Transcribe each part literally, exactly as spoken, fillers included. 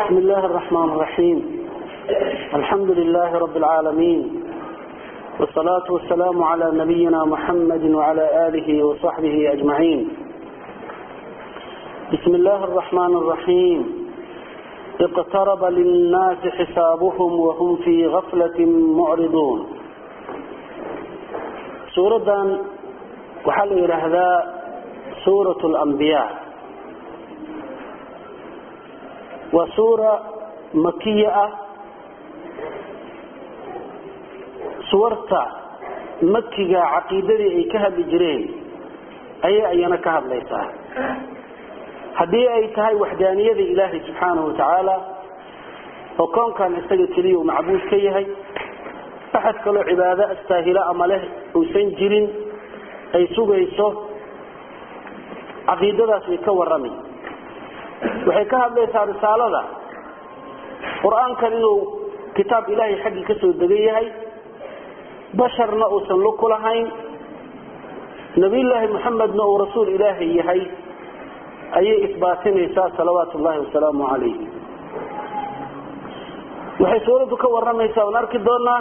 بسم الله الرحمن الرحيم. الحمد لله رب العالمين، والصلاة والسلام على نبينا محمد وعلى آله وصحبه أجمعين. بسم الله الرحمن الرحيم. اقترب للناس حسابهم وهم في غفلة معرضون. سورة وحل إلى هذا سورة الأنبياء، وسورة مكية. سورة مكية عقيدة أي كهب جرين أي أينا كهب ليس هدي أي تهي وحدانية إلهي سبحانه وتعالى، وكون كان يستجد كليه ومعبود كيهي أحد كله عبادة استاهلاء أمله وسنجرين أي سوء يسوه عقيدة سيكون رمي. waxay ka hadlaysaa risaalada quraanka inuu kitaab ilaahay xaqi ka soo degay basharna oo san loo kulahayn nabi ilaahi muhammadna oo rasuul ilaahi yahay ayay isbaatinaysaa salawaatullaahi wa salaamu alayhi. waxay suuradu ka waramaysaa oo arki doonaa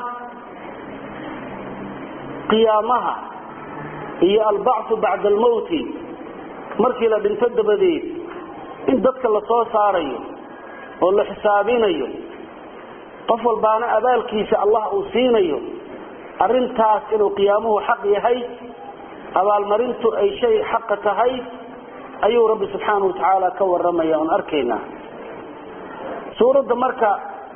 qiyaamaha iyo al-ba'th ba'da al-maut, markii la dhinto dabadeed in dadka la soo saarayo oo la xisaabinayo, qof walbaana abaalkiisa Allah uu siinayo. arintaas inuu qiyaamuhu xaq yahay, abaalmarintu ay shay xaq tahay, ayuu Rabbi subhanahu wa ta'ala ka waramaya on arkayna. suurada marka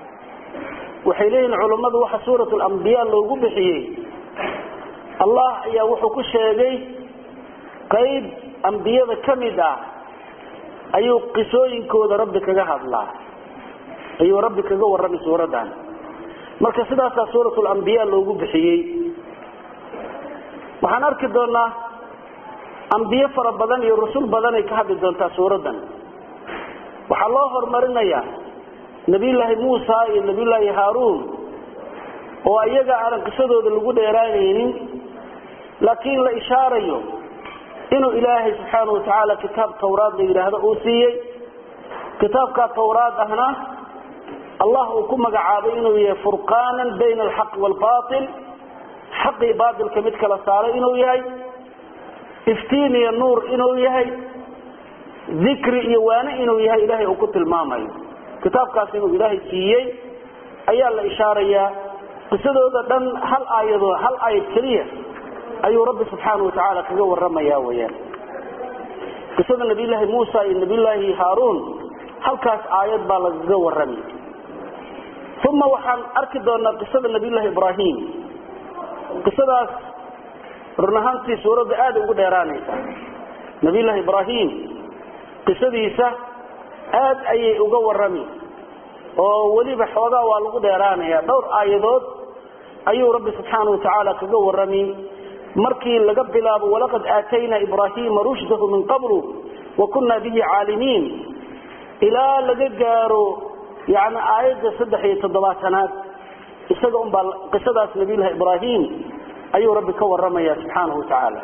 waxay leeyihiin culimadu waxa suuratul anbiya loogu bixiyay, Allah ayaa wuxuu ku sheegay qayb anbiyada kamid ah ayuu qisooyinkooda Rabbi kaga hadlaa, ayuu Rabbi kaga warramay suuradan. marka sidaas suuratul anbiya loogu bixiyay. waxaan arki doonaa anbiyo fara badan iyo rasuul badan ay ka hadli doontaa suuradan. waxaa loo hormarinayaa nabiyullaahi Muusa iyo nabiyullaahi Haaruun oo ayaga aan qisadooda lagu dheeraanaynin, laakiin la ishaarayo inuu ilaahay subhanahu wa ta'ala kitaab tawraad la yiraahdo uu siiyay. kitaabka tawraad ahna Allah uu ku magacaabay inuu yahay furqaanan bayna al-haq wal-baatil, haq iyo baatil ka mid kala saaray inuu yahay, iftiin iyo nuur inuu yahay, dhikri iyo waana inuu yahay. ilaahay uu ku tilmaamayo kitaabkaas inuu ilaahay siiyay ayaa la ishaarayaa. qisadooda dhan hal aayado hal aayad kaliya ayuu Rabbi subhanahu wa ta'ala kaga waramaya weeyaan. qisada nabiyullaahi Muusa iyo nabiyullaahi Haaruun halkaas aayad baa laga waramay. thumma waxaan arki doonaa qisada nabiyullaahi Ibraahim. qisadaas runahantii suurada aad ugu dheeraanaysa. nabiyullaahi Ibraahim qisadiisa aad ayay uga warami oo waliba xoogaa waa lagu dheeraanaya. dhowr aayadood ayuu Rabbi subhanahu wa ta'ala kaga waramay. markii laga bilaabo walaqad aatayna ibraahiima rushdahu min qablu wa kunna bihi caalimiin ila laga gaaro yaani aayada saddex iyo toddobaatanaad, isaga un baa qisadaas nabiyullaahi Ibraahim ayuu Rabbi ka waramaya subhanahu wa ta'ala.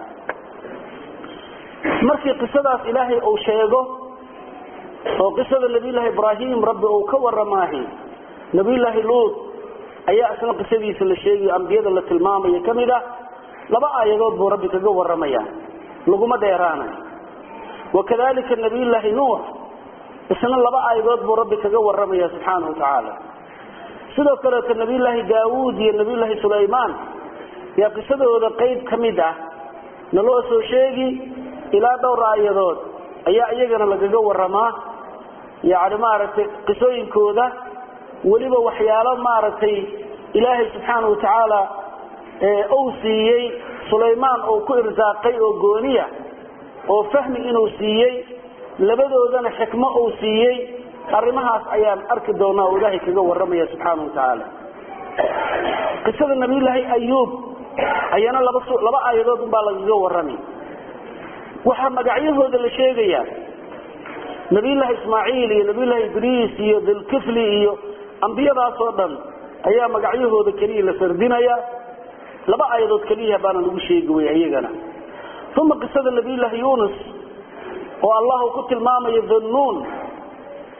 markii qisadaas ilaahay uu sheego oo qisada nabiyullaahi Ibraahim Rabbi uu ka waramaahay, nabiyullaahi Luut ayaa asna qisadiisa la sheegay, ambiyada la tilmaamay kamida laba aayadood buu Rabbi kaga waramaya, laguma dheeraanay. wakadalika nabiyullaahi Nuux isna laba aayadood buu Rabbi kaga waramaya subhanahu wa ta'ala. sidoo kale nabiyullaahi Daawud iyo nabiyullaahi Sulaymaan yaa qisadooda qayb kamid ah naloo soo sheegi ilaa dhowr aayadood ayaa iyagana lagaga waramaa. yaani maaragtay qisooyinkooda waliba waxyaalo maaragtay ilaahay subhanahu wa ta'ala ee uu siiyay Sulaymaan oo ku irsaaqay oo gooniya oo fahmi inuu siiyay, labadoodana xikmo uu siiyay. arimahaas ayaan arki doonaa oo ilaahay kaga waramaya subhanahu wa ta'ala. qisada nabiyullaahi Ayuub ayana laba laba aayadood baa laga waramay. waxa magacyahooda la sheegaya nabiyullaahi Ismaaciil iyo nabiyullaahi Idriis iyo Dhulkifli iyo ambiyadaas oo dhan ayaa magacyahooda kaliya la sardinaya. laba aayadood kaliya baan lagu sheegay ayagana. thumma qisada nabiyullaahi Yunus oo Allah ku tilmaamay Dhunnuun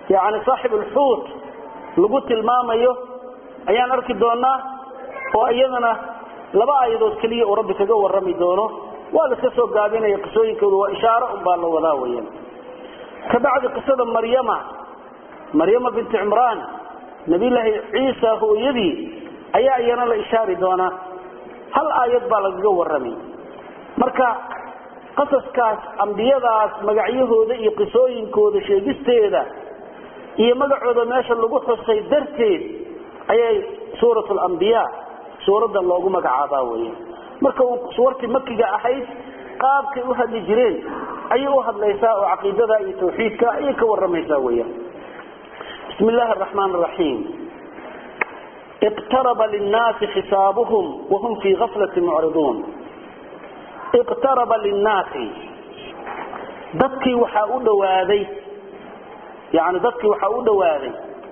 يعني صاحب الحوت لقلت الماميو أيان أركي دونا وأيضنا لبا أيضوز كلية وربك جو الرمي دونه ولا كسو قابين يقصوين كذو وإشارة أمبالله ولاويا كبعد قصة مريم مريم بنت عمران نبي الله عيسى هو يدي أي أيانا الإشارة دونا هل آيات بالك جو الرمي مركا قصص كاس أنبياء مقعيه ذي يقصوين كذو شيء iyo magacooda meesha lagu xusay darteed ayay suuratul anbiya suurada loogu magacaabaa weeyaan marka suurtii makiga ahayd qaabkay u hadli jireen ayay u hadlaysaa oo aqeedada iyo tawxiidka ay ka waramaysaa weeyaan bismillaahir rahmaanir rahiim iqtaraba lin-naas hisabuhum wa hum fi ghaflatin mu'ridun iqtaraba lin-naas dadkii waxa u dhawaaday يعني ذاتك وحاو دواتي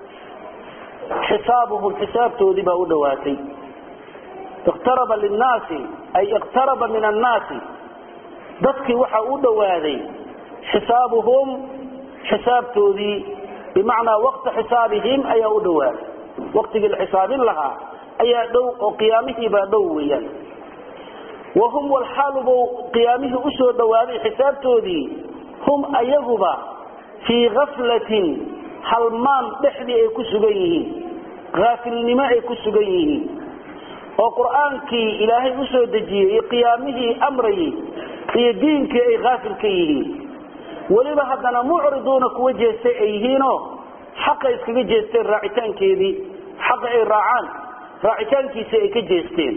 حسابهم حساب تودي باو دواتي اقترب للناس أي اقترب من الناس ذاتك وحاو دواتي حسابهم حساب تودي بمعنى وقت حسابهم أي دواتي وقت الحساب لها أي دو وقيامه بدويا وهم والحال قيامه أسوى دواتي حساب تودي هم أيهما في غفلة حلمان بحدي أي كسبيه غافل نماء أي كسبيه وقرآن كي إلهي أسود دجيه قيامه أمره في دينك أي غافل كيه ولما حدنا معرضون كوجه سيئيهينو حق يسكي جيستين راعتان كيدي حق أي راعان راعتان كي سيئك جيستين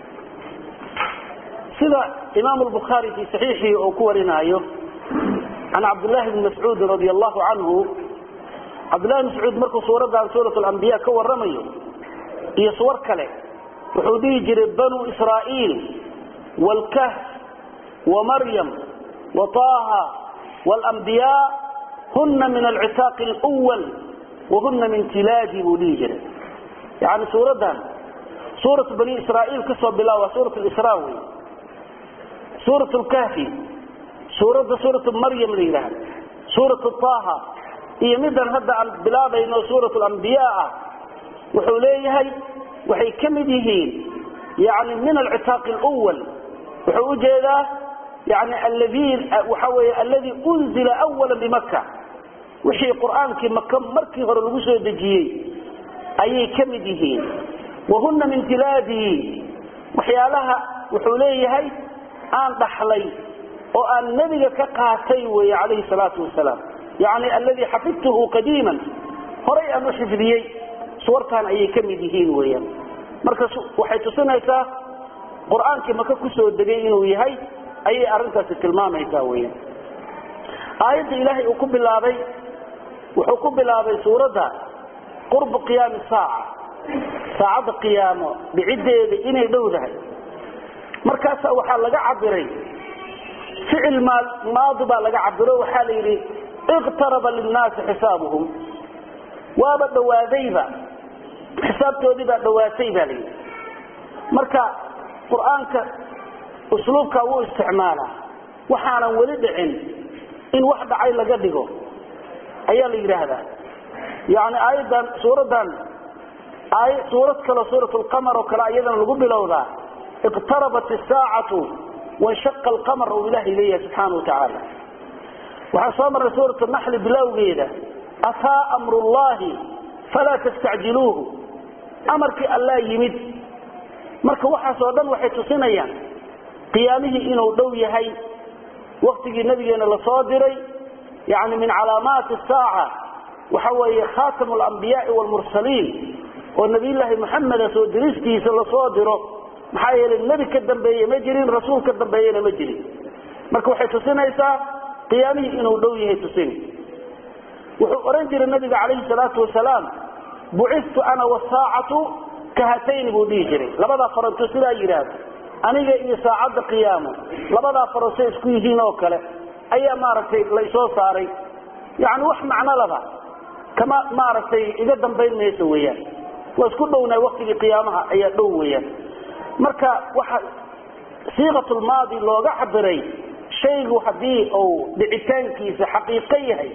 سيدا إمام البخاري في صحيحه أو كورنايو عن عبد الله بن مسعود رضي الله عنه عبد الله بن مسعود مركو صورة عن سورة الأنبياء كور رميه هي صور كله وحودي جرب بنو إسرائيل والكهف ومريم وطه والأنبياء هن من العتاق الأول وهن من تلاج وليجر يعني سورة سورة بني إسرائيل كسوة بلا وسورة الإسراوي سورة الكهف سورة سورة مريم ليلها سورة الطه هي مدن هذا البلاد إنه سورة الأنبياء وحوليها وحي كمدهين يعني من العتاق الأول وحوجه يعني الذين وحوي الذي أنزل أولا بمكة وحي قرآن كي مكة مركي غير الوسو دجيه أي كمدهين وهن من تلادي وحيالها وحوليها آن ضحلي وأن النبي كقاتي عليه الصلاة والسلام يعني الذي حفظته قديما هرأي أن حفظيه صورتان أي كمدهين ويا مركز وحيث سنة قرآن كما كسو الدقين ويهي أي أرنتا ستلمام يتاويا آية إلهي أكب الله وحكب الله سورة قرب قيام الساعة ساعة قيامه بعدة إني دوذها مركز وحال لقى عبري فعل ماضي بقى لقى عبره وحالي اقترب للناس حسابهم وابا دواديبا حساب توديبا دواتيبا لي مركا قرآنك أسلوبك هو استعماله وحانا ولد عن إن واحد عين لقدقه أيها اللي هذا يعني أيضا سورة آية سورة كلا سورة القمر وكلا أيضا نقول له ذا اقتربت الساعة وانشق القمر وإله إليه سبحانه وتعالى وحصامر سورة النحل بلاوغيده أتى أمر الله فلا تستعجلوه أمرك الله يمد مرك وحص ودن وحيت سنيا قيامه إنه دوي هي وقت النبي أنا لصادري يعني من علامات الساعة وحوى خاتم الأنبياء والمرسلين والنبي الله محمد سودريسكي لصادره محايل النبي كدنبيه مجرين رسول كدنبيه مجرين marka waxay tusinaysaa qiyaamihii inuu dhow yahay tusin wuxuu oran jiray nabiga kaleey salaatu wasalaam bu'ithtu ana wasaa'atu kahatayn buu jiray labada faranto sida yiraahdo aniga iyo saacada qiyaamo labada faranto isku yihiin oo kale ayaa maaragtay la soo saaray yaani wax macna laba kama maaragtay iga dambeynayso weeyaan wasku dhowna waqtiga qiyaamaha ayaa dhow weeyaan marka waxa siiqatul maadi looga cabiray شيء حدي أو بعتانكيس حقيقي هي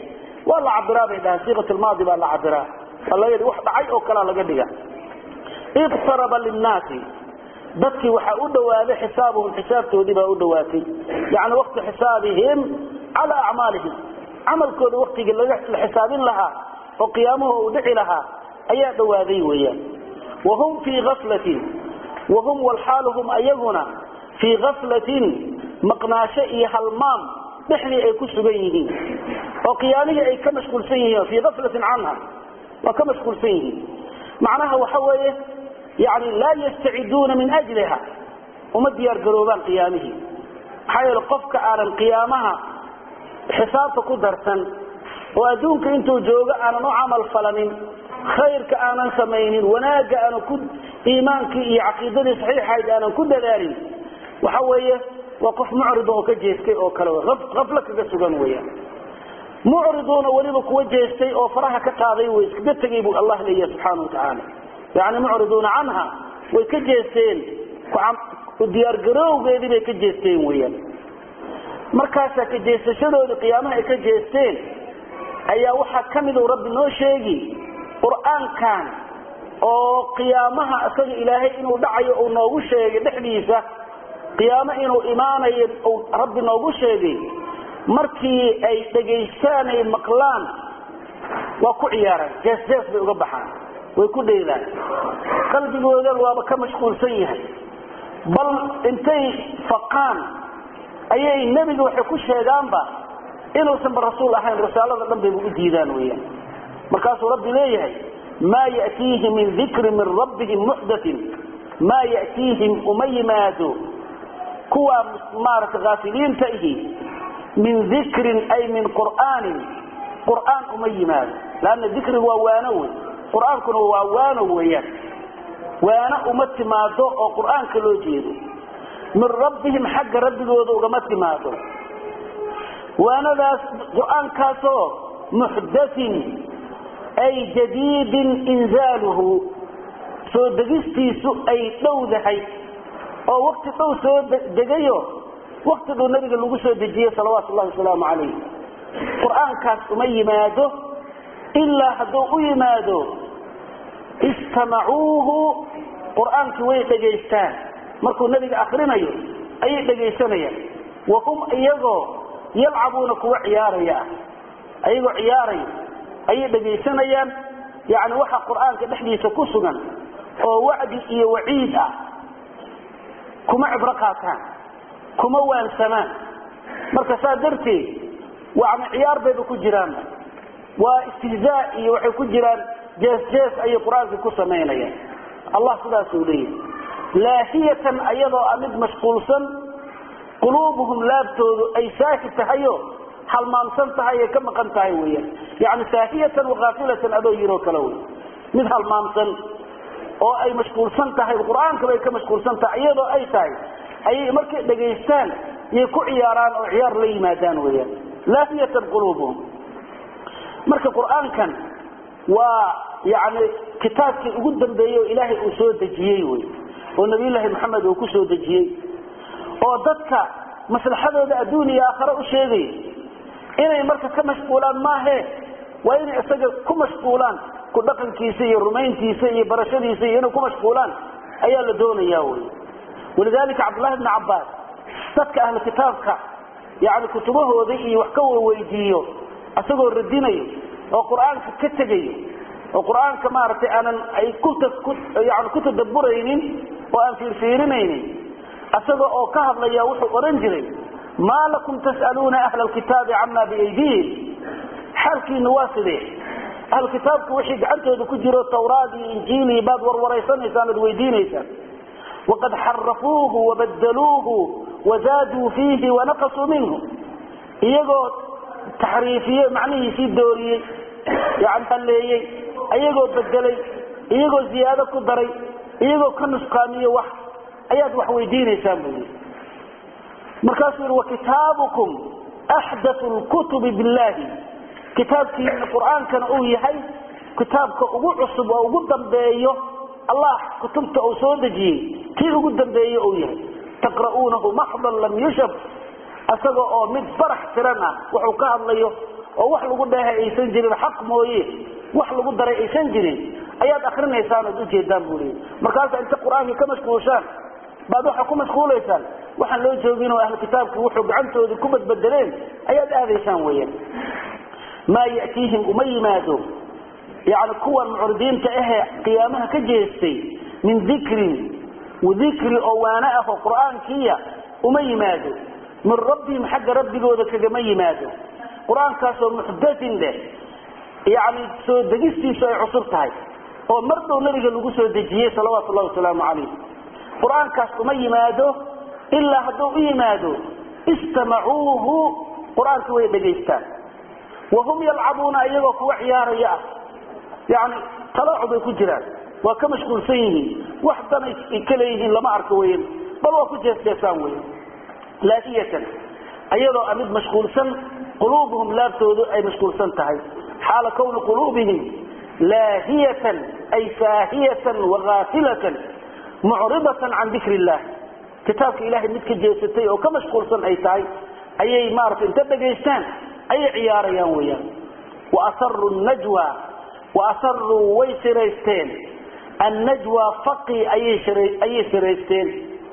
ولا عبرها بها صيغة الماضي ولا عبرها الله يدي واحد عي أو كلا لقدها اقترب للناس dadkii waxa u dhawaaday xisaabahum xisaabtoodii baa u dhawaatay yaani waqti xisaabihim ala a'malihim amalkooda waqtiga laga xisaabin lahaa oo qiyaamaha u dhici lahaa ayaa dhawaaday weeyaan wahum fi ghaflatin wahum wal haluhum ayaguna fi ghaflatin maqnaasha iyo halmaam dhixli ay ku sugan yihiin oo qiyaamiga ay ka mashquulsan yihiin fi ghaflatin anha wa ka mashquulsan yihiin macnaha waxa weeye يعني لا يستعدون من أجلها وما ديار قلوبان قيامه حيال قفك على القيامها حسابك قدرتا وأدونك انتو جوغا أنا نعمل فلنين خيرك أنا سمينين وناك أنا كد إيمانك إي عقيدة صحيحة أنا كد ذلك وحوية وقف معرضه كجيسكي أو كلوه غفلك كسوغان ويا معرضون ولبك وجيسكي أو فرحك قاضي ويسك بتجيب الله لي سبحانه وتعالى يعني معرضون عنها ويكجيستين وديار قروه بيدي بيكجيستين ويا مركاسا كجيستشدوا لقيامها كجيستين أي وحا كمدوا رب نوشيجي قرآن كان أو قيامها أسج إلهي إنه دعي أو نوشيجي دحديثة قيامة إنه إيمانا أو رب نوشيجي مركي أي تجيستان المقلان وكعيارا جيستيس بيقبحان ويكون ديلان قلبي ويقال وابا كمشغول سيها بل انتي فقان اي النبي وحكو الشيطان با انه سنب الرسول احيان رسالة لم بيبقوا ديدان وياه مركاس ربي ليه ما يأتيه من ذكر من ربهم محدث ما يأتيهم أميمات كوى مارة غافلين تأتي من ذكر اي من قرآن قرآن أميمات لأن الذكر هو وانوي قرآن كنا وانا وياه وانا امت مادو او قرآن كلو جيدو من ربهم حق رددود وقمت مادو وانا ذا قرآن كاسو محدث اي جديد انزاله سو دقستي سو اي دوذحي او وقت دو سو دقيو وقت دو نبي اللي سو دجيه صلوات الله وسلام عليه قرآن كاس امي مادو إلا هدو يمادو استمعوه قرآن كوي دجيستان مركو النبي آخرنا يو أي دجيستانيا وهم أيضا يلعبون كوا عياريا أيضا عياري أي دجيستانيا يعني وحا قرآن كدحديث كسنا ووعد إيه وعيد كما عبرقاتان كما وانسمان مركو سادرتي وعن عيار بيدو كجران واستهزاء وحي كجران جاس جاس أي قرآن كسمينيا الله سبحانه سوليه لاهية أيضا أمد مشغولسا قلوبهم لابتو أي ساكت تهيو حال ما امسان تهيو كما قن تهيويا يعني ساهية وغافلة أدو يرو كلوي مثل حال ما امسان أو أي مشغولسا تهيو القرآن كما يكون مشغولسا تهيو أي تهيو أي مركز دقيستان يكو عياران أو عيار لي مادان ويا لاهية قلوبهم marka quraankan waa yaani kitaabkii ugu dambeeyay ilaahay uu soo dajiyay way oo nabi ilaahay maxamed uu ku soo dajiyay oo dadka maslaxadooda adduuniya aakhira u sheegay inay marka ka mashquulaan ma ahe waa inay isaga ku mashquulaan ku dhaqankiisa iyo rumayntiisa iyo barashadiisa iyo inay ku mashquulaan ayaa la doonayaa way ولذلك عبد الله بن عباس dadka ahlu kitaabka yaani kutubahooda iyo wax ka weydiiyo asagoo radinayo oo quraanka ka tagayo oo quraanka maartay aanan ay ku yaani ku tadabburaynin oo aan fiirfiirinaynin asagoo oo ka hadlaya wuxuu oran jiray ma lakum tasaluna ahla alkitab amma biaydihim halkii nuwaside ahlu kitaabku wixii gacantooda ku jiro tawraad iyo injiil iyo baad warwaraysanaysan ad weydiinaysan وقد حرفوه وبدلوه وزادوا فيه ونقصوا منه iyagoo تحريفيه معنيه سي دوريه يعني خليي ايغو بدلay ايغو زياده ku daray ايغو ka nusqaamiyo wax ayaad wax weydiinaysan buu markaas uu kitaabukum ahdathu alkutub billahi kitaabkii quraankan uu yahay kitaabka ugu cusub oo ugu dambeeyo الله كتبت أو سودجي كي يقول دنبيه أويه تقرؤونه محضا لم يشب أسأله أو مد فرح ترنا وحكاه الله oo wax lagu dhahay aysan jirin xaq mooyee wax lagu daray aysan jirin ayaad akhrineysaan oo jeedaan buulay markaas inta quraanka ka mashquulshaan baad waxa ku mashquuleysaan waxaan loo joogin oo ahli kitaabku wuxuu gacantooda ku badbadeleen ayaad aadaysaan weeyaan ma yaatihim umaymadu يعني كوا معرضين تأهى قيامها كجيستي من ذكر وذكر أواناءه قرآن كيا ومي مادو من ربهم حق ربي قوذك جمي مادو قرآن كاسو محدث له يعني سو دقيستي سو عصرتها هو مرضو نرجع لقصة الدجية صلوات الله وسلامه عليه قرآن كاسو مي مادو إلا هدو إي مادو استمعوه قرآن كوي دقيستان وهم يلعبون أيضا كوا عيار يأه يعني تلاعب كجران وكمشغول سيني وحدنا كليه لما أركوين بل وكجر سيساوين لاهية أيضا أمد مشغول سن قلوبهم لا بتودو أي مشغول سن تهي حال كون قلوبهم لاهية أي ساهية وغافلة معرضة عن ذكر الله كتابك إلهي مدك جيستي وكمشغول سن أي تهي أي مارف انتبه جيستان أي عيار يوميا وأصروا النجوى وأصروا ويسريستين النجوى فقي أي, شري أي سريستين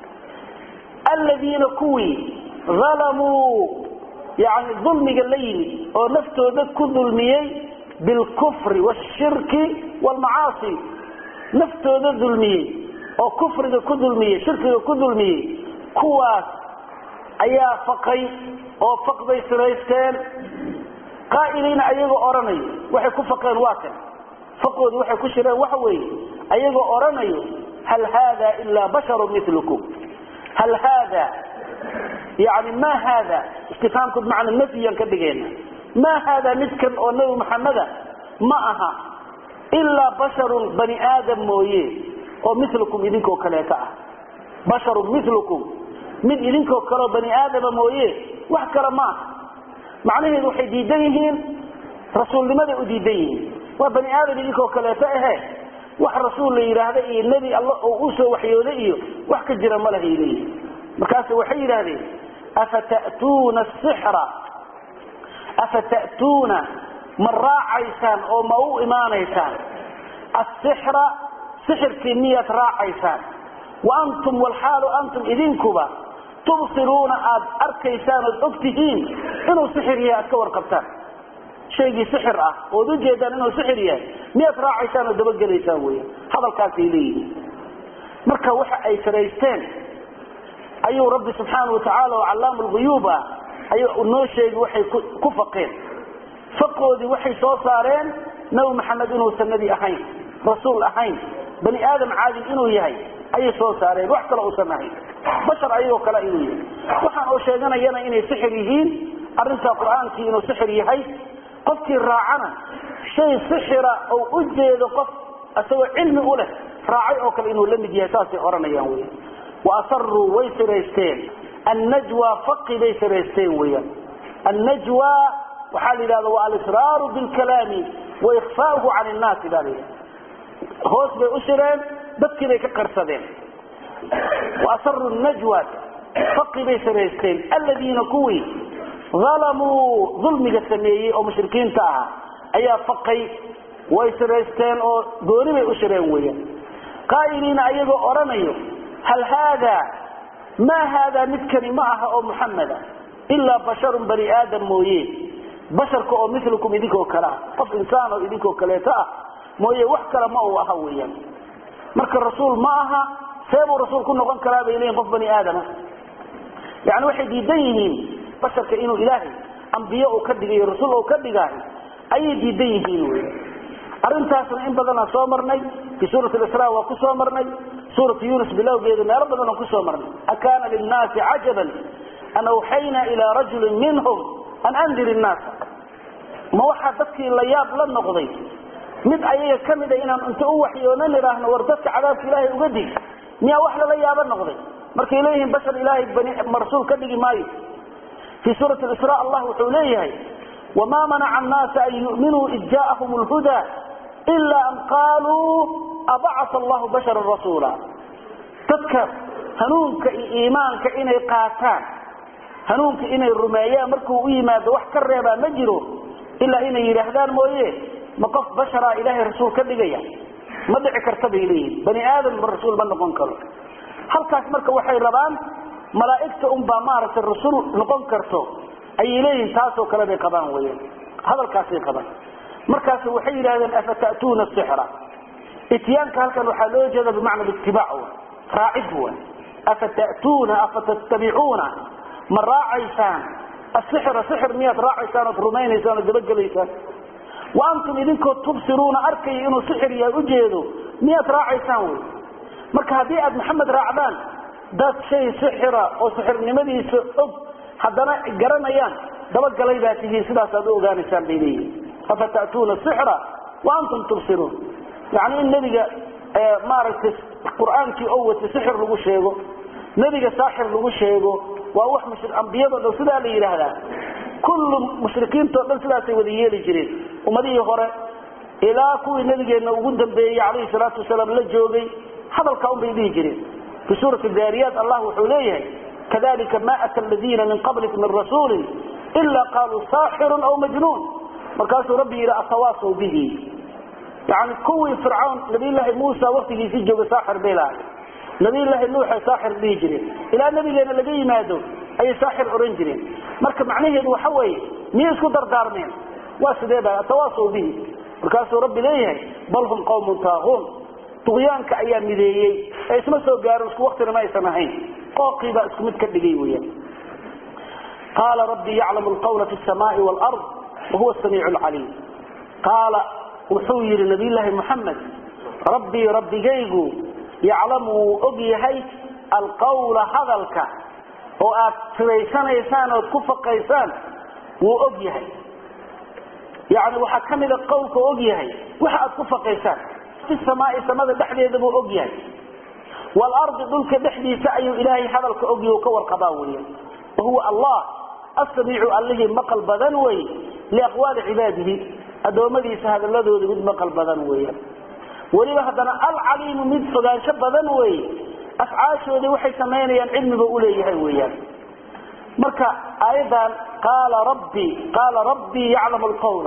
الذين كوي ظلموا يعني ظلم قليل ونفتوا ذك ظلمي بالكفر والشرك والمعاصي نفتوا ذك ظلمي وكفر ذك ظلمي شرك ذك ظلمي كواس أيا فقي وفقد سريستين قائلين أيها أرني وحي كفقين واكن فقود وحي كشرين وحوي أيها أرني هل هذا إلا بشر مثلكم هل هذا يعني ما هذا استفهامكم معنى النفي كبقين ما هذا مثل أنه محمد معها إلا بشر بني آدم مويه ومثلكم إذنكو كلاكا بشر مثلكم من إذنكو كلا بني آدم مويه وحكرا معه معناه waxay diidan yihiin rasuulnimada u diidan yihiin waa bani aadam idinko kale faahay wax rasuul leeyahay iyo nabi Allah oo soo waxyooday iyo wax ka jira ma laha ilaahay markaas waxay yiraahdeen afata'tuna as-sihra afata'tuna marra'aysan oo ma u iimaanaysan as-sihra sihirkii niyad raa'aysan wa antum wal halu antum idinkuba تبصرون أب أركيسان الأكتهين إنه سحرية أتكور قبطان شيء سحر أه وذو جيدان إنه سحرية مئة راعيسان الدبقى ليساوية هذا الكافي ليه مركا وحا أي سريستين أيو رب سبحانه وتعالى وعلام الغيوبة أيو أنه شيء وحي كفقين فقوا ذي وحي صوصارين نو محمد إنه سندي أحين رسول أحين بني آدم عادي إنه يهي أي صوصارين وحكا لأو سماهي بشر أيوه كلا إليه وحن أشهدنا ينا إني سحريين أرنسى القرآن في إنه سحري هاي قفت الراعنا شيء سحر أو أجد قف أسوى علم أوله راعي أو كلا إنه لم يجي أساسي أرنا يهوي وأصروا ويسريستين النجوى فقي بيسريستين ويا النجوى وحال هذا والإصرار بالكلام وإخفاؤه عن الناس ذلك هوس بأسرين بكي بيك قرصدين وأصروا النجوى فقي بيسريستين الذين كوي ظلموا ظلم السمية أو مشركين تاعها أي فقي ويسريستين أو دوري بيسرين ويا قائلين أيضا أرميوا هل هذا ما هذا متكني معها أو محمدا إلا بشر بني آدم مويه بشر كأو مثلكم إذيكو كلا قف إنسان إذيكو كلاتا مويه وحكرا ما هو أهويا مرك الرسول معها سيبوا الرسول كنا قم كلام إليهم قف بني آدم يعني واحد يدينهم بشر كإنه إلهي أنبياء وكدقي الرسول وكدقي أي يدينهم أرنتاسنا إن بدنا صامرني في سورة الإسراء وكسامرني سورة يونس بلاو بيدنا ربنا وكسامرني أكان للناس عجبا أن أوحينا إلى رجل منهم أن أنذر الناس ما واحد تبكي اللياب لن نقضي مد أيه كمدة إن أنت أوحي ونمرهن وردتك عذاب إلهي وقدي ميا واحدة لياب نقضي مركي إليهم بشر إلهي بني مرسول كدقي ماي في سورة الإسراء الله وحوليه وما منع الناس أن يؤمنوا إذ جاءهم الهدى إلا أن قالوا أبعث الله بشر الرسول تذكر هنونك إيمانك إني قاتان هنونك إني الرمايا مركو إيمان دوح كريبا مجرو إلا إن يرهدان مويه مقف بشرة إلهي رسول كدقيا ما دعي كرتبه إليه بني آدم بالرسول من نقون كرو هل كاس مركا وحي ربان ملائكة أم بامارة الرسول نقون كرتو أي إليه تاسو كلامي قبان ويه هذا الكاسي قبان مركز وحي هذا أفتأتون السحرة اتيان كان وحلو جذا بمعنى الاتباع راعدوا أفتأتون أفتتبعون من راعيسان السحر سحر مئة راعيسان وطرمينيسان ودبجليسان وأنتم إذنكم تبصرون أركي إنه سحر يأجيدوا مئة راعيسان مركز هذه محمد راعدان ده شيء سحرة أو سحر نمدي سؤب حدنا قرنيان دبجليسان سلاس أدو غانيسان بينيه أفتأتون السحر وأنتم تبصرون يعني النبي مارس القرآن في أول سحر لغو شيغو نبي ساحر لغو شيغو وأوح مش الأنبياء لو سلا لي لهذا كل مشركين تقبل سلا سيودية لجرين ومديه هراء إلى كوي النبي أنه قدم به عليه الصلاة والسلام لجوغي هذا الكون بيديه جرين في سورة الذاريات الله حليه كذلك ما أتى الذين من قبلك من رسول إلا قالوا ساحر أو مجنون مركز ربي إلى أتواصوا به يعني كوي فرعون نبي الله موسى وقته في جوج ساحر بلا نبي الله نوح ساحر بيجري إلى النبي لنا لقي مادو أي ساحر أورنجري مركب معنيه إنه حوي مين اسكو دردارمين واسدابا أتواصوا به مركز ربي ليه بل هم قوم طاغون طغيان كأيام مليئي أي اسمه سو قاروا اسكو وقتنا ما يسمعين قاقبا اسكو متكبقي ويا قال ربي يعلم القول في السماء والأرض وهو السميع العليم قال وحوير نبي الله محمد ربي ربي جيجو يعلم أبيهي القول هذلك وأتريسان إيسان وتكفق إيسان وأبيهي يعني وحكمل القول كأبيهي وحا أتكفق إيسان في السماء سماء دحدي ذبو أبيهي والأرض دلك دحدي سعي إلهي هذلك أبيه وكور قباولي وهو الله السميع اللي مقل بدنوي لأقوال عباده أدومديس هذا الذي يريد مقل بدنوي ولما هذا العليم من فقان شب بدنوي أفعاشه ذي وحي سمينيا علم بأوليه ويا مركا أيضا قال ربي قال ربي يعلم القول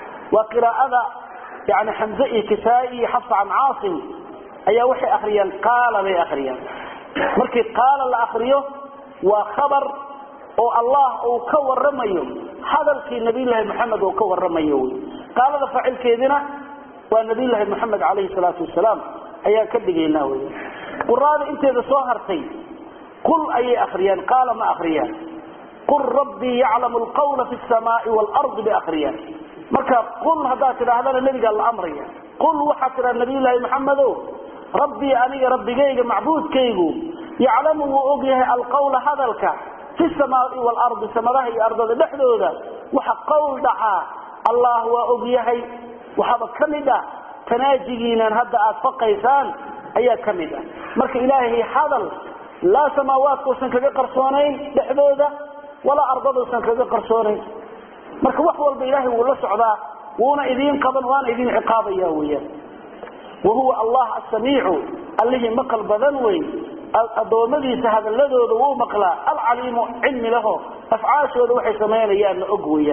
وقراءة يعني حمزة كسائي حفص عن عاصم أي وحي أخريا قال لي أخريا مركي قال لأخريه وخبر oo Allah oo ka waramayo hadalkii nabiga Muhammad oo ka waramayo qaal da faa'ilkeedina waa nabiga Muhammad alayhi salatu wasalaam ayaa ka dhigeynaa way quraada inteeda soo hartay qul ay akhriyan qaala ma akhriyan qul rabbi ya'lamu al-qawla fi as-samaa'i wal-ardi bi akhriyan marka qul hada tiraahdo nabiga Allah amriya qul waxa tira nabiga Muhammad rabbi aniga rabbigayga macbuudkaygu ya'lamu wa ogyahay al-qawla hadalka في السماء والأرض سماه الأرض دحدودا وحق قول دعا الله وأبيهي وحب كمدا تناجينا هذا أتفقيسان أي كمدا مرك إلهي حضل لا سماوات وسنك قرصونين دحدودا ولا أرض وسنك قرصونين مرك وحول بإلهي ولا صعدا وانا إذين قبل وانا إذين عقابا ياويا وهو الله السميع الذي مقل بذنوي أدومديس هذا الذي هو مقلا العليم علم له أفعاشه وحي سمينيان أقويا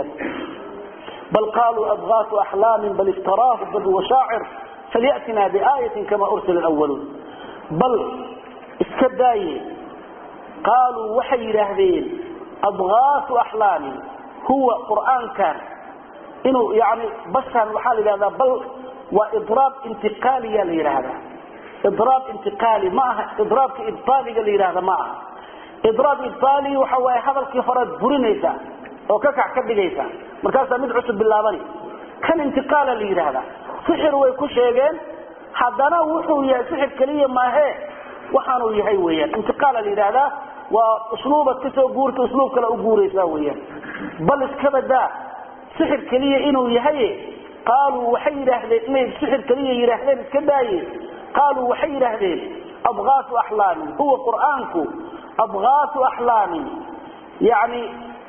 بل قالوا أضغاث أحلام بل افتراه بل هو شاعر فليأتنا بآية كما أرسل الأولون بل استداي قالوا وحي رهدين أضغاث أحلام هو قرآن كان إنه يعني بسها وحال هذا بل وإضراب انتقالي لهذا إضراب انتقالي معها إضراب إبطالي قال هذا معها إضراب إبطالي وحوى هذا الكفرات برينيسا وكاكع كبديسا مركزا مدعوس بالله بني كان انتقالا لي هذا سحر ويكون شيئين حدنا وحو يا سحر كليا ما هي وحانو يهي ويا انتقالا لي هذا وأسلوب التسو قورت أسلوب كلا أقوريسا ويا بل اسكبدا سحر كليا إنو يهي قالوا وحي رهلين سحر كليا يرهلين اسكباي قالوا وحي رهدين أضغاث أحلام هو قرآنك أضغاث أحلام يعني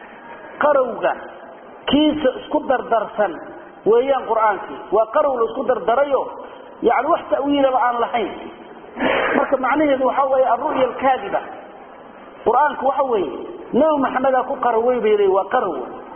قروغا كيس اسكدر درسا ويان قرآنك وقروا اسكدر دريو يعني وح تأويل عن لحين مركب معنيه ذو حوي الرؤية الكاذبة قرآنك وحوي نو محمد أكو قروي بيري وقروا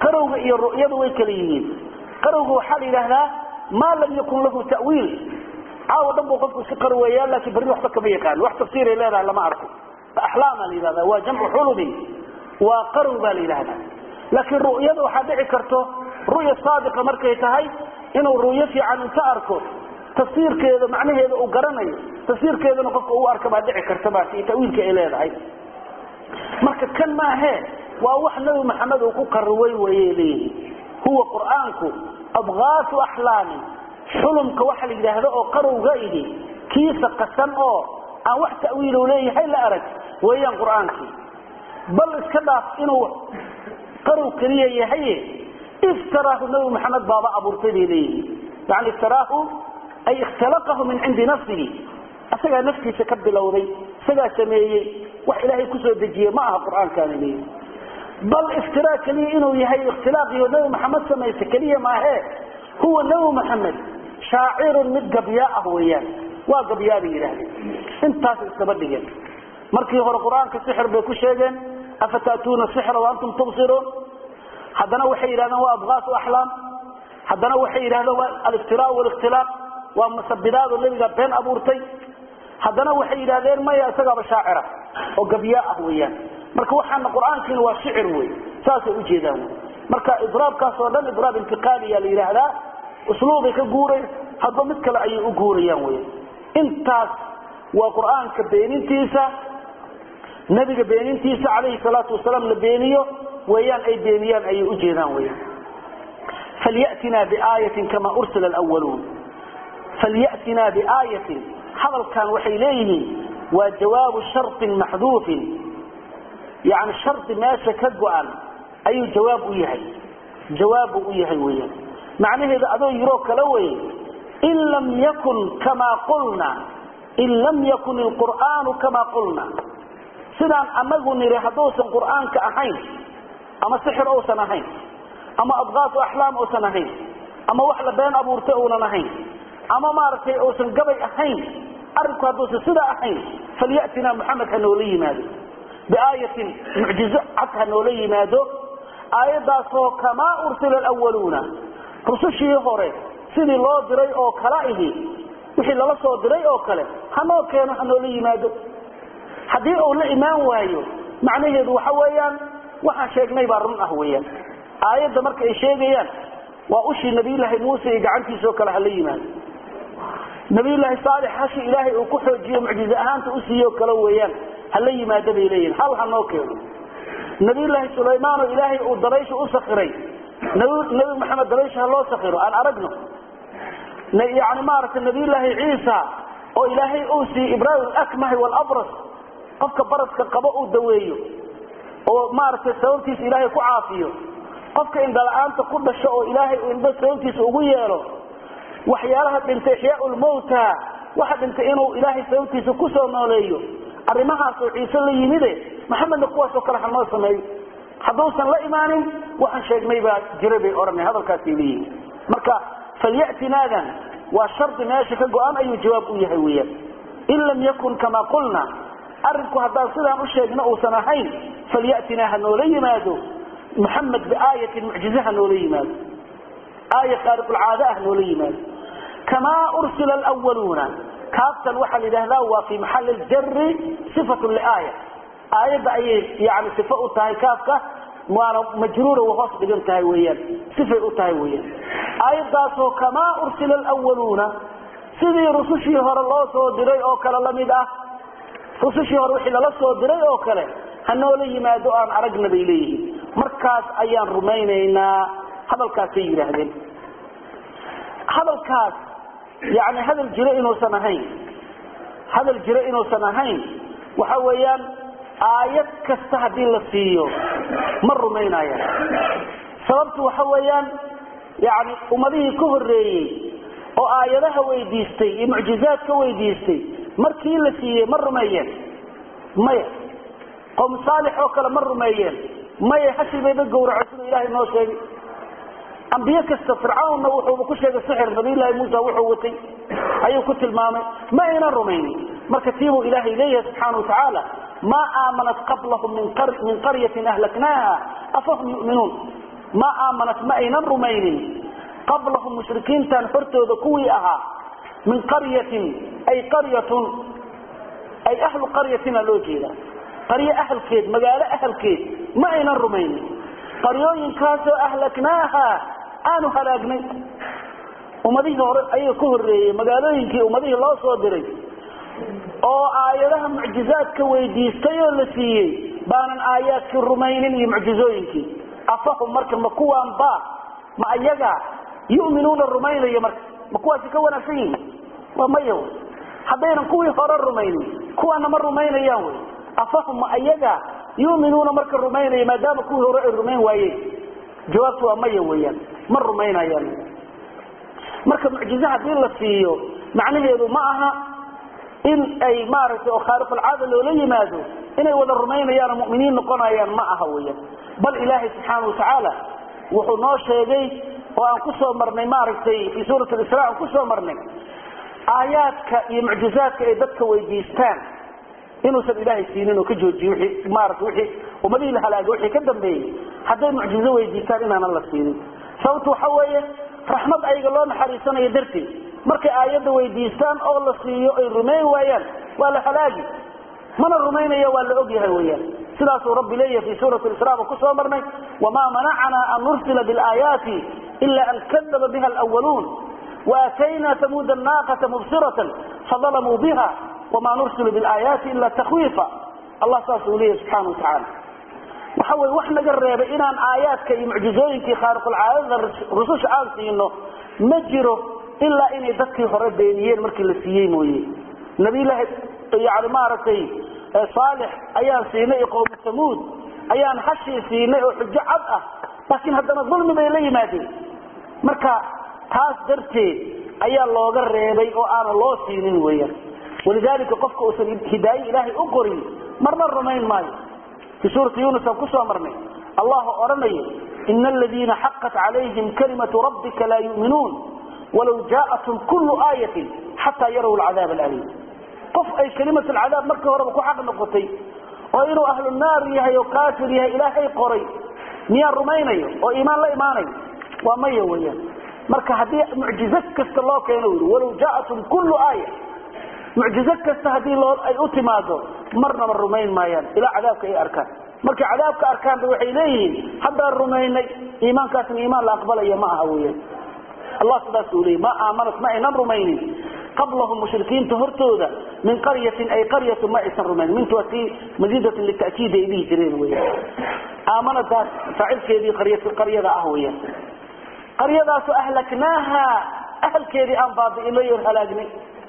qarowga iyo ru'yadu way kala yihiin qarowga waxa la yiraahdaa ma lam yakun lahu ta'wil aw dambu qofku si qarweeyaa laakiin bari waxba kama yaqaan wax tafsiir ay leedahay lama arko ahlaama la yiraahdaa waa jamcu hulumi waa qarowga la yiraahdaa laakiin ru'yadu waxa dhici karto ru'ya saadiqa markay tahay inuu ru'yo fiican inta arko tafsiirkeeda macnaheeda uu garanayo tafsiirkeedana qofku uu arka baa dhici karta baa si ta'wiilka ay leedahay marka kan ma ahe waa wax nabi maxamed uu ku qarway weeyay huwa quraanku abghaatu ahlami xulumka waxa la yiraahdo oo qarowga idi kiisa qasan oo aan wax ta'wiil u leeyahay la arag weeyaan quraanki bal iska dhaaf inuu qarow kaliya yahay iftarahu nabi maxamed baba abuurtay leeyahay yani iftarahu ay ikhtalaqahu min indi nafsihi asaga naftiisa ka bilowday isaga sameeyay wax ilaahay ku soo dejiyay ma aha quraankan leeyahay bal iftiraaq kaliya inuu yahay ikhtilaaq iyo nabi maxamed sameeyay kaliya ma aha huwa nabi maxamed shaacir mid gabiya ah weeyaan waa gabiya yiraahdo intaas iskaba dhigeen markii hore quraanka sixir bay ku sheegeen afatatuna sihra wa antum tubsirun hadana waxay yiraahdaan waa abghaas ahlam hadana waxay yiraahdaan waa al-iftiraa wal ikhtilaq waa musabbidaad nabiga been abuurtay hadana waxay yiraahdeen ma isaga ba shaacira oo gabiya ah weeyaan marka waxaan quraankiina waa shicir weey saas u jeedaan marka idraabkaas oo dhan idraab intiqaali la yiraahdaa usluubay ka guuray hadba mid kale ay u guurayaan weey intaas waa quraanka beenintiisa nabiga beenintiisa kaleey salaatu wasalaam la beeniyo weeyaan ay beeniyaan ay u jeedaan weeyaan falyatina biaayatin kama ursila alawwalun falyatina biaayatin hadalkan waxay leeyihiin waa jawaab shart mahdhuf يعني شرط ما شكدوان أي جواب يهي جواب يهي ويا معنى هذا أدو يروك لوي إن لم يكن كما قلنا إن لم يكن القرآن كما قلنا سنان أمغو نري حدوث القرآن كأحين أما سحر أو سنهين أما أضغاث أحلام أو سنهين أما وحل بين أبو رتئونا نهين أما مارتي أو سنقبي أحين أركو حدوث سدا أحين فليأتنا محمد حنولي ماذا بآية معجزة عطها نولي ماذا آية داسو كما أرسل الأولون رسوشي هوري سيدي الله دري أو كلائه وحي الله صو دري أو كلائه هنو كانوا حنولي ماذا حديث أولا إيمان وايو معنى ذو حويان وحا شيخ نيبارون أهويا آية دمرك أي شيخيان وأشي نبي الله موسى يقعنتي سوك لحلي ماذا نبي الله صالح حشي إلهي وكحو جيو معجزة أهانت أسيو كلويان هل ما دبي إليهم هل هنوكيهم نبي الله سليمان إلهي ودريش أسخري نبي محمد دريش هلو سخره أنا أرقنه يعني مارة النبي الله عيسى وإلهي أوسي إبراهيم الأكمه والأبرص قفك برسك قبأ الدويه ومارة السومتيس إلهي كعافيه قفك إن دلعان تقود الشعو إلهي وإن بس سومتيس أغيره وحيالها بنت إحياء الموتى واحد انت إنه إلهي سومتيس كسر نوليه arrimahaas oo ciise la yimid maxamed kuwaas oo kala xamal sameey hadoosan la imaanin waxaan sheegnay baa jiray oranay hadalkaas leeyahay marka falyatinaadan wa shart meesha ka go'an ayuu jawaab u yahay weeyaan in lam yakun kama qulna arinku hadaa sidaan u sheegna oo sanahayn falyatina hanoola yimaado محمد بآية معجزة نولي yimaado آية خارق العادة نولي yimaado كما أرسل الأولون كافتا وحل إذا وفي محل الجر صفة لآية آية بأي يعني صفة أتاهي كافكا مجرورة وخاص بجنتهي ويان صفة أتاهي ويان آية داسو كما أرسل الأولون سيدي رسوشي هر الله سو دري أو كلا لمده رسوشي هر وحي الله سو دري أو كلا هنولي ما دعان عرقنا بإليه مركز أيان رمينينا هذا الكاسي يرهدين هذا الكاس يعني هذا الجراء إنه سنهين هذا الجراء إنه سنهين وحويان آيات كستهدين للسيو مروا مين آيات سببته وحويان يعني أمضيه كهر ريي وآياتها ويديستي معجزات كويديستي مركين للسيو مروا مين مين قوم صالح وكلا مروا مين مين حسب يبقوا رعسوا إلهي النوشي أنبياء كست فرعون وحو كل شيء السحر نبي الله موسى وحو وتي أيو كنت المامة ما إلى الروميني مركتيبوا إلهي إليه سبحانه وتعالى ما آمنت قبلهم من قر من قرية أهلكناها أفهم يؤمنون ما آمنت ما أين الرمين قبلهم مشركين تنفرتوا ذكوي من قرية أي قرية أي أهل قريتنا لوجينا قرية أهل كيد مقالة أهل كيد ما أين الرمين قريوين كاسوا أهلكناها آنوا هلاقنا ومديه أي كهر مقالوين كي ومديه الله صادري أو آياتها معجزات كويديستيو لسيي بانا آيات كالرمين معجزوين كي أفهم مركب مكوان با ما أيقا يؤمنون الرمين يا مركب مكوان سكونا فيه وما يوم حبينا كوي خرر الرمين كوانا مر الرمين ياوي أفهم ما أيقا يؤمنون مركب الرمين ما دام كوي خرر الرمين وايه جوابته وما يوم مر الرمين ياوي مركب معجزات دين لسيو معنى يدو معها إن أي مارس أو خارق العادة لو لي ماذو إن ولا الرمين يا المؤمنين نقنا يا معها ويا بل إلهي سبحانه وتعالى وحنا شيء وأن كسر مرني مارسي في سورة الإسراء كسر مرني آياتك معجزاتك إدتك ويجيستان إنه سب إلهي سينين وكجوجي وحي مارس وحي ومدي لها لا وحي كدم بي حتى معجزة ويجيستان إن أنا الله سينين صوت حوية رحمة أي قالون حريصنا يدرتي markay aayada weydiistaan oo la siiyo ay rumeey waayaan wala halaaji mana rumeynaya wala og yahay weeyaan sidaas oo rabbi leeyahay fi suurati al-israa ku soo marnay wama mana'ana an nursila bil ayati illa an kadaba biha al-awwalun wa atayna thamud an-naqata mubsiratan fadalamu biha wama nursilu bil ayati illa takhwifa Allah subhanahu wa ta'ala وحول وحنا جرب إن آياتك معجزوينك خارق العادة رسوش عالسينه مجره إلا إن يذكر فرد بينيين مركي لسيين ويه نبي الله يعني مارتي صالح أيان سيناء قوم الثمود أيان حشي سيناء وحجة عبئة لكن هذا الظلم بيلي مادي مركا تاس درتي أيان الله قربي وآن الله سينين ويه ولذلك قفك أسل هداية إلهي أقري مرنا الرمين ماي في سورة يونس وكسوة مرمي الله أرمي إن الذين حقت عليهم كلمة ربك لا يؤمنون ولو جاءتهم كل آية حتى يروا العذاب الأليم قف أي كلمة العذاب مركة وربك حق النقطي وإنه أهل النار يهي وكافر يهي إلهي قري نيار رميني وإيمان لا إيماني ومي ويا مركة هذه معجزة كست الله كينور ولو جاءتهم كل آية معجزة كست هذه الله أي أتماده مرنا من الرمين مايان إلى عذابك أي أركان مركة عذابك أركان بوحي إليه حتى الرمين إيمان كاسم إيمان لا أقبل أي معها ويا الله سبحانه وتعالى ما آمنت معي نمر رميني قبلهم مشركين تهرتوا ذا من قرية أي قرية ما إسر رمين من توتي مزيدة للتأكيد إليه جرين ويا آمنت فعل كذي قرية القرية ذا أهوية قرية ذا سأهلكناها أهل كذي أنفاض إليه الهلاجني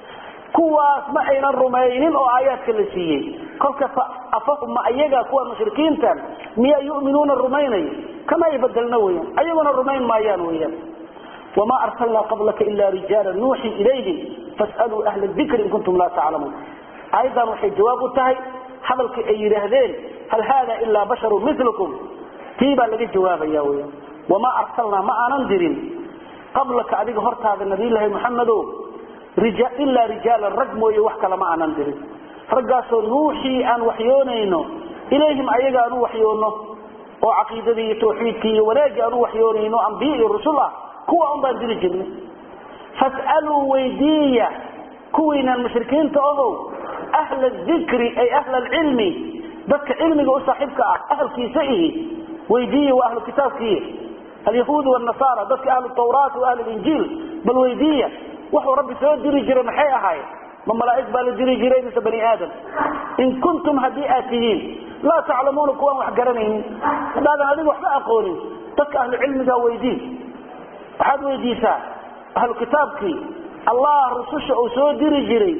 كواس معي نمر رمينين أو آيات كل شيء كلك أفهم ما أيجا كوا مشركين تام ميا يؤمنون الرميني كما يبدلنا ويا أيوة الرمين ما ينويا وما أرسلنا قبلك إلا رجالا نوحي إليهم فاسألوا أهل الذكر إن كنتم لا تعلمون أيضا وحي جواب التهي حملك أي رهدين هل هذا إلا بشر مثلكم تيبا لدي جوابا يا ويا وما أرسلنا ما ننذر قبلك أديك هرت هذا النبي الله محمد رجال إلا رجالا رقم ويوحك لما ننذر رقاسوا نوحي أن وحيونينه إليهم أيضا أن وحيونه وعقيدتي توحيدتي ولاجي أن وحيونينه أنبياء الرسول كوا أم بندر جنة فاسألوا ويدية كوين المشركين تأذوا أهل الذكر أي أهل العلم ذك علمك وصاحبك أهل كيسئه ويدية وأهل الكتاب كيه اليهود والنصارى ذك أهل التوراة وأهل الإنجيل بل ويدية وحو ربي سيد ديري جرى محيا هاي من ملائك بالديري جرى مثل بني آدم إن كنتم هديئاتين لا تعلمون كوان وحقرنين هذا هذه وحبا أقولي ذك أهل العلم ذا ويديه waxaad weydiisaa ahlu kitaabkii allah rususha uu soo diri jiray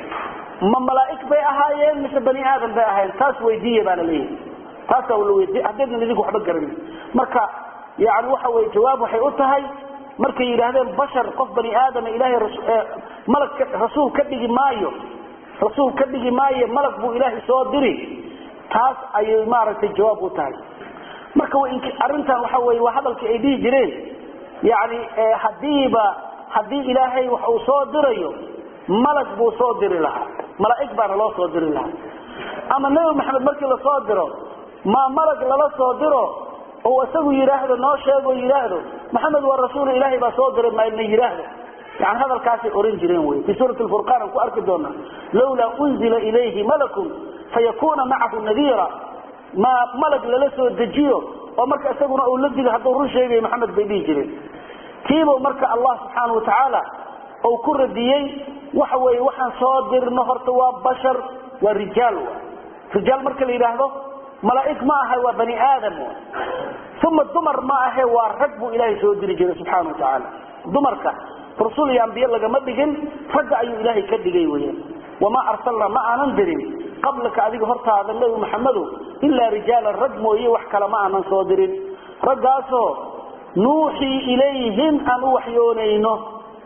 ma malaa'ik bay ahaayeen mise bani aadam bay ahaayeen taas weydiiye baan leeyahay taas oo la weydiiyo haddii idinku waxba garanay marka yaani waxa way jawaab waxay u tahay markay yiraahdeen bashar qof bani aadam ilaahay malak rasuul ka dhigi maayo rasuul ka dhigi maayo malak buu ilaahay soo diri taas ayay maaragtay jawaab u tahay marka arintan waxa way waa hadalkii ay dhigi jireen يعني حديبة حدي إلهي وحو صادريه ملك بو صادر لها ملائك بان الله صادر لها أما النبي محمد مركي لصادره ما ملك للا صادره oo asagu yiraahdo noo sheego yiraahdo maxamed waa rasuul ilaahi baa soo diray ma inay yiraahdo يعني هذا الكاسي أورين جرين وي في سورة الفرقان كأرك دونا لولا أنزل إليه ملك فيكون معه نذيرا ما ملك للسو الدجيو ومرك أساقنا أولدك حتى الرشي محمد بيبي جرين كيبو مرك الله سبحانه وتعالى أو كر الديين وحوي وحن صادر نهر تواب بشر والرجال رجال مرك اللي يراهدو ملائك معها وبني آدم ثم الدمر معها والركب إلهي سودر جرين سبحانه وتعالى دمرك رسول الأنبياء لما بيجن رجع أي إلهي كدجي وياه وما أرسلنا ما ننذرين قبلك أذيك فرت هذا النبي محمد إلا رجال الرجم ويه وحكى ما ننصادرين رجعوا نوحي إليهم أن وحيونينه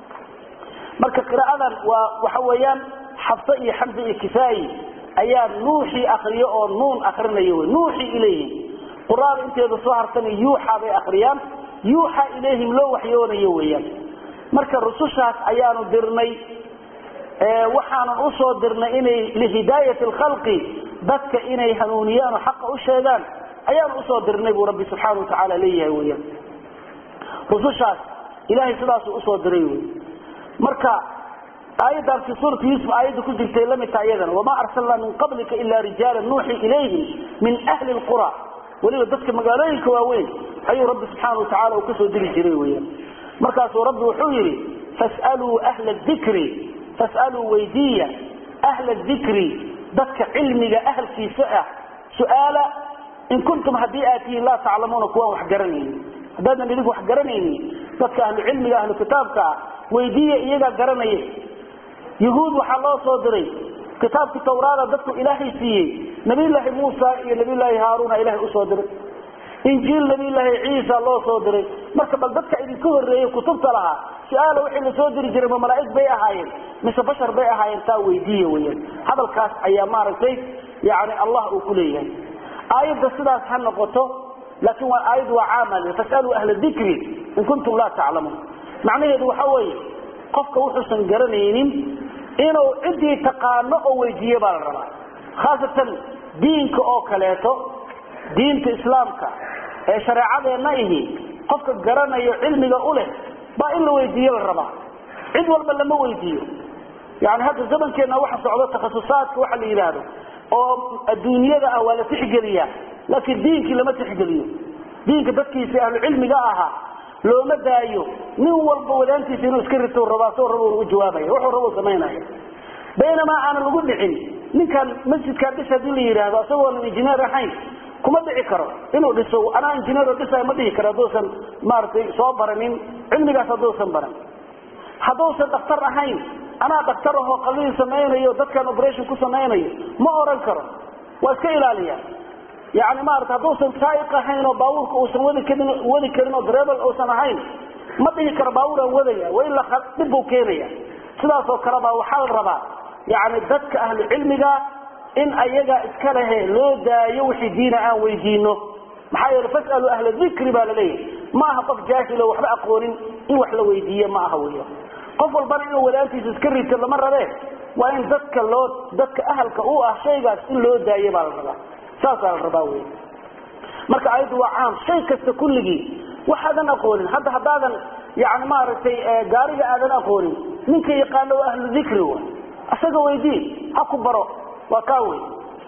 مركز قراءة وحويان حفصي حمزي كفاي أيام نوحي أخرياء نون أخرنا يوي نوحي إليهم قرآن أنت هذا صهر سنة يوحى بأخريان يوحى إليهم لو وحيون يويان marka rusushaas ayaanu dirnay ee waxaan u soo dirnay inay lihidaayat alkhalqi dadka inay hanuuniyaan xaq u sheegaan ayaan u soo dirnay buu rabbi subhanahu wa ta'ala leeyahay weeyaan rusushaas ilaahay sidaas u soo diray marka aydan fi suurati yusuf ayadu ku jirtay lamid taayadan wama arsalna min qablika illa rijalan nuuhi ilayhim min ahli alqura waliba dadka magaalooyinka waaweyn ayuu rabbi subhanahu wa ta'ala ku soo diri jiray weeyaan مركز ربي وحيري فاسألوا أهل الذكر فاسألوا ويدية أهل الذكر ذكر علمي أهل في سئة سؤالا إن كنتم هديئاتي لا تعلمون كوا وحجرني هذا اللي يقول وحجرني ذكر أهل علمي أهل كتابك ويدية إيجا جرني يهود وحلا صادري كتاب التوراة ذكر إلهي فيه نبي الله موسى نبي الله هارون إلهي أصادر إنجيل نبي الله عيسى الله صادري marka bal dadka idin ku horeeyay kutubta laha su'aalo wixii la soo diri jiray malaa'ik bay ahaayeen mise bashar bay ahaayeen taa weydiiye weeyaan hadalkaas ayaa maaragtay yaani Allah uu ku leeyahay aayada sidaas ha noqoto laakiin waa aayad waa caamal fasalu ahla dhikri in kuntum la ta'lamun macnaheedu waxa weeye qofka wuxuu san garanaynin inuu cidii taqaano oo weydiiye baa la rabaa khaasatan diinka oo kaleeto diinta islaamka ee shariicadeena ihi qofka garanayo cilmiga u leh ba in la weydiiyo la rabaa cid walba lama weydiiyo yaani hadda zamankeena waxa socdo takhasusaadka waxa la yiraahdo oo adduunyada ah wala tixgeliya laakiin diinki lama tixgeliyo diinka dadkiisa ahlu cilmiga aha looma daayo nin walba wadaantiisa inuu iska rito rabaa soo rabo uu jawaabayo wuxuu rabo sameeynayo bayna aan lagu dhicin ninkan masjidka dhisa dil yiraahdo asagoo injineer ahayn kuma dhici karo inuu dhiso ana injineer dhisay ma dhici karo doosan maartay soo baranin cilmigaas doosan baran hadoosan dhaqtar ahayn ana dhaqtar oo qalliin sameeyo dadkan operation ku sameeyo ma oran karo waa iska ilaaliya yaani maartay hadoosan saayiq ahayn oo baawurka uu san wadi kadin wadi karin oo driver oo san ahayn ma dhici karo baawur aan wadaya way la dib u keenaya sidaas oo kala ba waxa la rabaa yaani dadka ahli cilmiga in ayaga iska lahe loo daayo wixii diina aan weydiino maxay yiri fasalu ahla dhikri baa leeyahay ma aha qof jaahil oo waxba aqoonin in wax la weydiiyo ma aha weeyo qof walba inuu walaantiisa iska rito lama rabe waa in dadka loo dadka ahalka uu ah shaygaas in loo daayo baa la rabaa saas la rabaa weeyo marka ayadu waa caam shay kasta kulligi waxadan aqoonin hadda hadaadan yaani ma aragtay gaariga aadan aqoonin ninka yaqaan ahlu dhikri waa asaga weydii ha ku baro وكاوي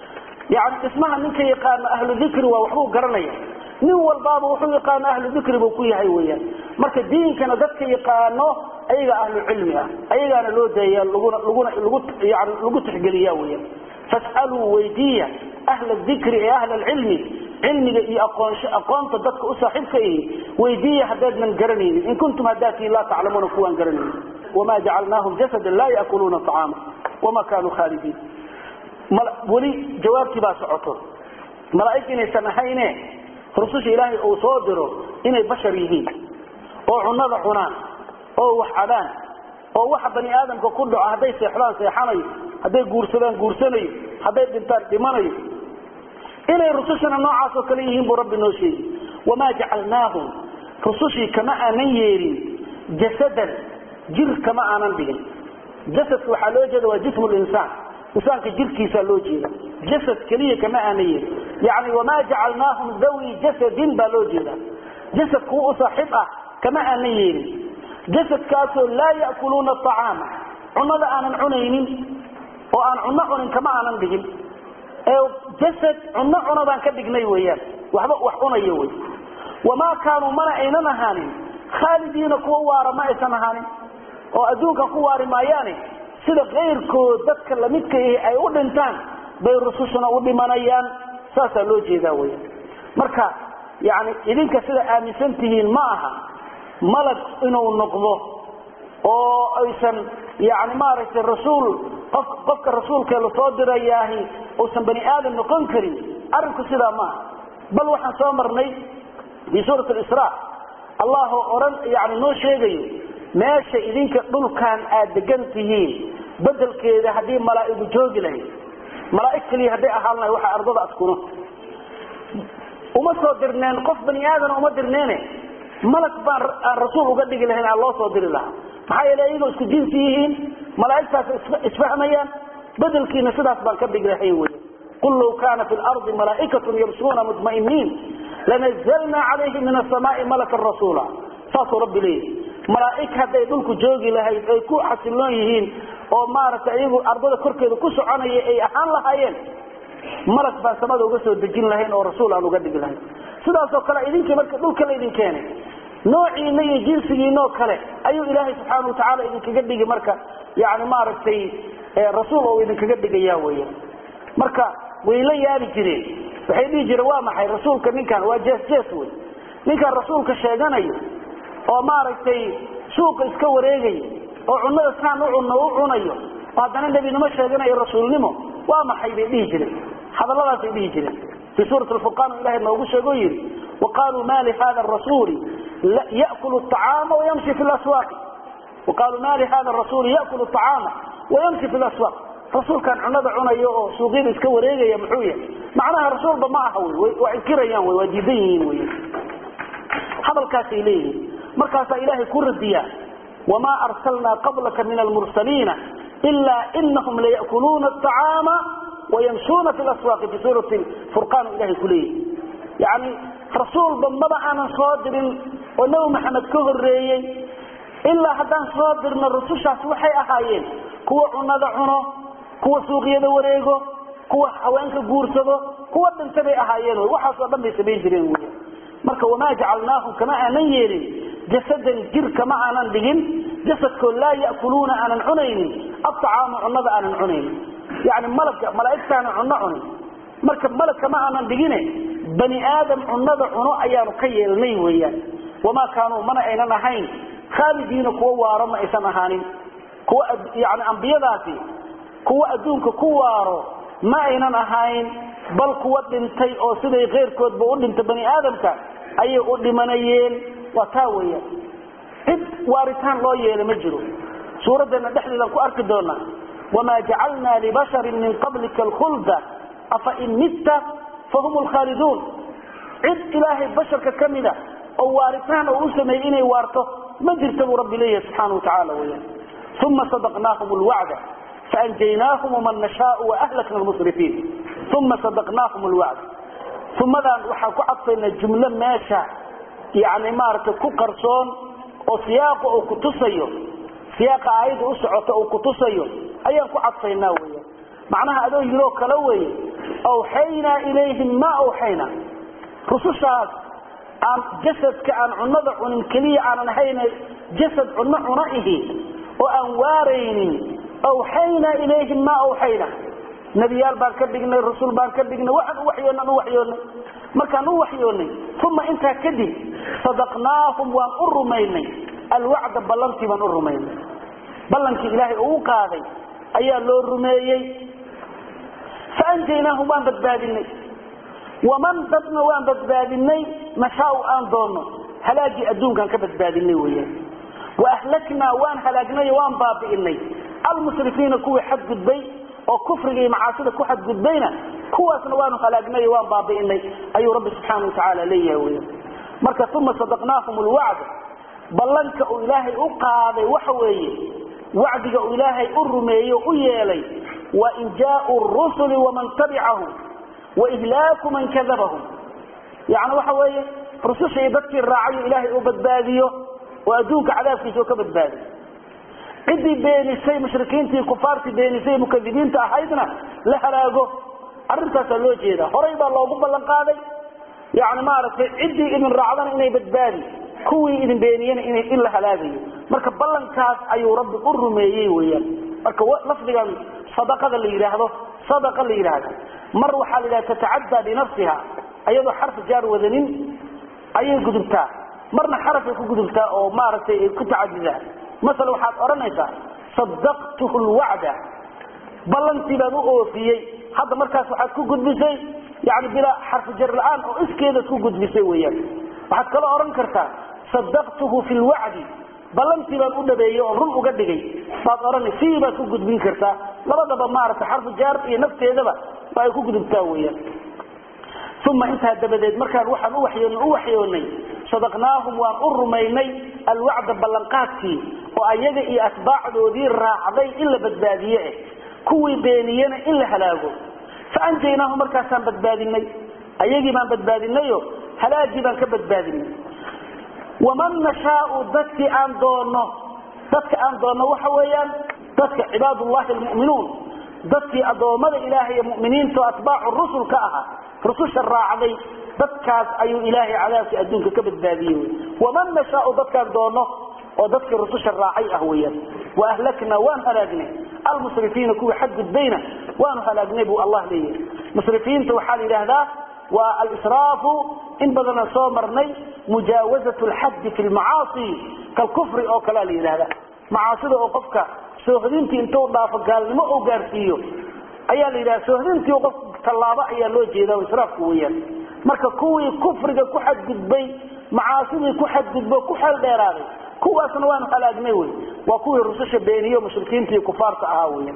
يعني اسمها منك يقان أهل الذكر ووحبه قرنية من والباب وحبه يقان أهل الذكر بوكوية حيوية مرك الدين كان ذاتك يقانه أيها أهل العلم أيها أنا لو دايا يعني لقوت حقلياوية فاسألوا ويدية أهل الذكر أهل العلم علمي أقوان تدتك أصاحبك إيه ويدية حداد من قرنين إن كنتم هداتي لا تعلمون كوان قرنين وما جعلناهم جسدا لا يأكلون طعاما وما كانوا خالدين ولي جوابتي با سعوتو ملائكه inay sanaxayne rususha ilaahay oo soo diro inay bashar yihiin oo cunada cunaan oo wax cadaan oo wax bani aadamka ku dhaco haday seexdaan seexanayo haday guursadaan guursanayo haday dhintaan dhimanayo inay rusushana noocaas oo kale yihiin buu rabbi noo sheegay wama ja'alnaahum rusushi kama aanan yeerin jasadan jir kama aanan dhigin jasad waxa loo jeedaa waa jismul insaan إنسان كجيل كيسا لوجينا جسد كلية كما أنيه يعني وما جعلناهم ذوي جسد بالوجيدا جسد كو صاحبه كما انيين جسد كاسو لا ياكلون الطعام عمد انا عنين وان عنن كما انا دغين او جسد عنن عنا بان كدغني ويان waxba wax cunayo way wama kaanu mana aynan ahaanin khalidina kuwa waara ma aysan ahaanin oo adduunka ku waari maayaane sida qeyrkood dadka la midka ay u dhintaan bay rusushuna u dhimanayaan saasa loo jeedaa way marka yaani idinka sida aaminsantihiin ma aha malak inuu noqdo oo aysan yaani maaragtay rasuul qof qofka rasuulka la soo dirayaahi oo san bani aadam noqon karin arinku sida ma bal waxaan soo marnay bi suurat al-israa allah oran yaani noo sheegayo meesha idinka dhulkan aad degantihiin badalkeeda hadii malaa'iku joogi lahayd malaa'ik kaliya hadii ahaanay waxa ardada askuno uma soo dirneen qof bani aadam uma dirneene malak baan rasuul uga dhigi lahayn allah soo diri lahaa maxay leeyihiin isku jinsi yihiin malaa'iktaas isfahmayaan badalkiina sidaas baan ka dhigi lahayn way qul law kana fil ardi malaa'ikatun yamshuna mutma'innin lanazalna alayhim min as-samaa'i malakan rasula fasu rabbi li malaa'ik haday dhulku joogi lahayd ay ku xasiloon yihiin oo maaragtay iyagu ardada korkeeda ku soconaya ay ahaan lahaayeen malak baa samada uga soo dejin lahayn oo rasuul aan uga dhigi lahayn sidaas oo kale idinka marka dhulka la idin keenay noociina iyo jinsigiina kale ayuu ilaahay subhanahu wa ta'ala idinkaga dhigi marka yaani maaragtay rasuul oo idinkaga dhigaya weeye marka way la yaabi jireen waxay dhigi jireen waa maxay rasuulka ninkan waa jees jees way ninkan rasuulka sheeganayo oo maaragtay suuqa iska wareegay oo cunada saan u cuno u cunayo hadana nabinimo sheeganayo rasuulnimo waa maxay bay dhigi jireen hadalladaas ay dhigi jireen في سورة الفرقان الله نوغو شيغو يري وقالوا ما لهذا الرسول يأكل الطعام ويمشي في الأسواق وقالوا ما لهذا الرسول يأكل الطعام ويمشي في الأسواق رسول كان عنده عنيو سوقين اسكا wareegaya muxuu yahay macnaha rasuulba ma aha way wankirayaan way wajidayn way hadalkaas ilayhi markaas ilaahay ku radiya wama arsalna qablaka min al-mursalin illa innahum la ya'kuluna at-ta'ama ويمشون في الأسواق في سورة الفرقان إلهي كليه يعني رسول بمضى أنا صادر ونو محمد كهر ريي إلا حتى صادر من الرسول شخص وحي أحايين كوة عناد عنو كوة سوقية دوريغو كوة حوانك قورسدو كوة تنتبه أحايين وحصوا بمي سبيل جرين مركا وما جعلناهم كما أنيين جسدا جر كما أنا بهم جسد كل لا يأكلون عن العنين الطعام عناد عن العنين يعني ملك ملائكتنا عنعن مركب ملك ما أنا بجينه بني آدم عنده عنو أيام كيلني ويا وما كانوا منع إننا هين خالدين كوا رم إسمهاني كوا يعني أنبياء ذاتي كوا أدونك كوارو ما إننا هين بل كوا بنتي أو سيدي غير كود بقول أنت بني آدم كا أي قول منيين وتاوية إد وارثان لا يلمجرو سورة دنا دحلي لكو أركضونا وما جعلنا لبشر من قبلك الخلد أفإن مت فهم الخالدون عد إلهي البشر ككملة أو وارثان أو أسمي إني وارثه من جرتبوا رب إليه سبحانه وتعالى وياه ثم صدقناهم الوعد فأنجيناهم ومن نشاء وأهلكنا المسرفين ثم صدقناهم الوعد ثم ذا وحكوا عطينا الجملة ماشا يعني مارك كقرصون وسياق أو كتصير سياق عيد أسعة أو كتصير أيام كعطينا ويا معناها أدو يروك لوي أوحينا إليهم ما أوحينا خصوصا عن جسد كأن عنضع عن كلي عن نحينا جسد عن عنائه وأنوارين أوحينا إليهم ما أوحينا نبيال بان كدقنا الرسول بان كدقنا وحد وحيونا وحيونا ما كانوا وحيونا ثم انت كدي صدقناهم وان أرميني الوعد بلنتي وان أرميني بلنتي إلهي أوقاذي أيها لو الرميي فأنجيناهم وان بدبادني ومن بدنا وان بدبادني مشاو آن دونه هلاجي أدون كان كبدبادني وياه وأهلكنا وان هلاجني وان بابئني المسرفين كوي حد قدبي وكفرقي معاصدة كو حد قدبينا كوا سنوان هلاجني وان بابئني أي رب سبحانه وتعالى ليه وياه مركا ثم صدقناهم الوعد بلنك إلهي أقاضي وحوي وعدك إلهي أرمي ويالي وإن جاءوا الرسل ومن تبعه وإهلاك من كذبهم يعني وحوية رسوش يبكي الراعي إلهي أبدباديه وأدونك عذاب في سوك بدبادي عدي بين السي مشركين تي كفارتي بين السي مكذبين تأحيدنا لها لاقو عرمتها سلوجي هذا قريبا الله قبل لنقاضي يعني ما عرفت عدي إذن رعضان إني بدبادي كوي إذن بينيين إني إلا هلاقي مركب بلن كاس أيو رب الرميي ويان مركب لفظا صدقة اللي يراهده صدقة اللي يراهده مر حال لا تتعدى بنفسها أيضا حرف جار وذنين أي قدمتها مرنا حرف قدمتها أو مارتي كتعددها مثلا waxaad oranaysaa صدقته الوعد بلنتي baan u oofiyay hadda markaas waxaad ku gudbisay yaani bila xarf jar laan oo iskeeda ku gudbisay weeyaan waxaad kala oran kartaa صدقته في الوعد بلنتي baan u dhabeeyay oo run uga dhigay baad oranay si baad ku gudbin kartaa labadaba maarta xarf jar iyo nafteedaba bay ku gudubtaa weeyaan ثم انتهى دبدد markaan waxaan u waxyoon u waxyoonay صدقناهم وان urmaynay الوعد بلنقاتي oo ayaga iyo asbaacdoodii raacday illa badbaadiye kuwii beeniyana illa halaago faanjaynaahum markaasaan badbaadinay ayagii baan badbaadinayo halaagii baan ka badbaadinay waman nashaa'u dadki aan doono dadka aan doono waxa weeyaan dadka cibaadullah almu'minuun dadki adoomada ilaahay ee mu'miniinta atbaacu rusul ka aha rusul raacday dadkaas ayuu ilaahay cadaabki adduunka ka badbaadiyay waman nashaa'u dadka doono oo dadka rususha raacay ah weeyaan wa ahlakna wa halagna almusrifiin kuwa xad gudbayna wa halagna bu Allah leeyahay musrifiinta waxa la yiraahdaa wa al-israaf in badana soo marnay mujaawazatu al-hadd fi al-ma'asi kal kufri oo kala la yiraahdaa macaasida oo qofka soo hadintii intuu dhaafo gaalnimo oo gaarsiiyo ayaa la yiraahdaa soo hadintii qof talaaba ayaa loo jeedaa israafku weeyaan marka kuwii kufriga ku xad gudbay macaasida ku xad gudbo ku xal dheeraaday kuwaasna waan halaagnay way waa kuwii rususha beeniyo mushrikiinta iyo kufaarta ahaa weeyaan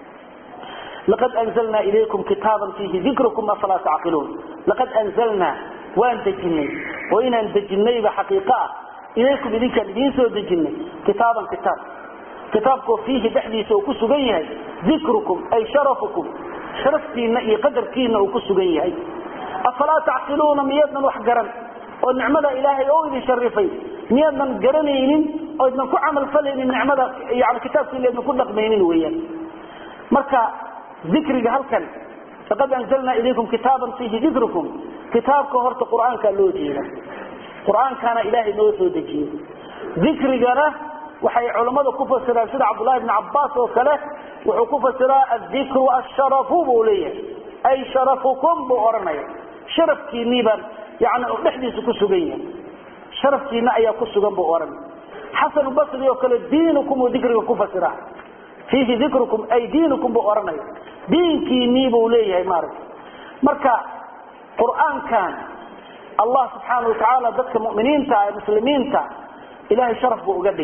لقد أنزلنا إليكم كتابا فيه ذكركم أفلا تعقلون لقد أنزلنا وأن دجني وإن أن دجني بحقيقة إليكم إذن كان ينسوا دجني كتابا كتاب كتابكم فيه بحديث وكسو جيه ذكركم أي شرفكم شرفتين أي قدركين وكسو جيه أفلا تعقلون ميادنا وحجرا والنعمة إلهي أو إذا شرفي ميادنا قرنين أو إذا نكون عمل فلين النعمة يعني كتابك اللي نكون نقمينين وياه مركا ذكرك هلكن فقد أنزلنا إليكم كتابا فيه ذكركم كتابك هرت قرآن كان له جينا قرآن كان إلهي نوثو دجين ذكرك له وحي علماء كفر سراء سيد عبد الله بن عباس وكله وحكوفة سراء الذكر والشرف بوليه أي شرفكم بأرنية شرفك نيبا يعني نحدث كسوغية شرفك نأيا كسوغا بأرنية حسن البصري وكله دينكم وذكرك كفر سراء فيه ذكركم أي دينكم بأرنية دينكي نيبو ليه مارك مركا قرآن كان الله سبحانه وتعالى ذاتك مؤمنين تا مسلمين تا إلهي شرف بأقدقه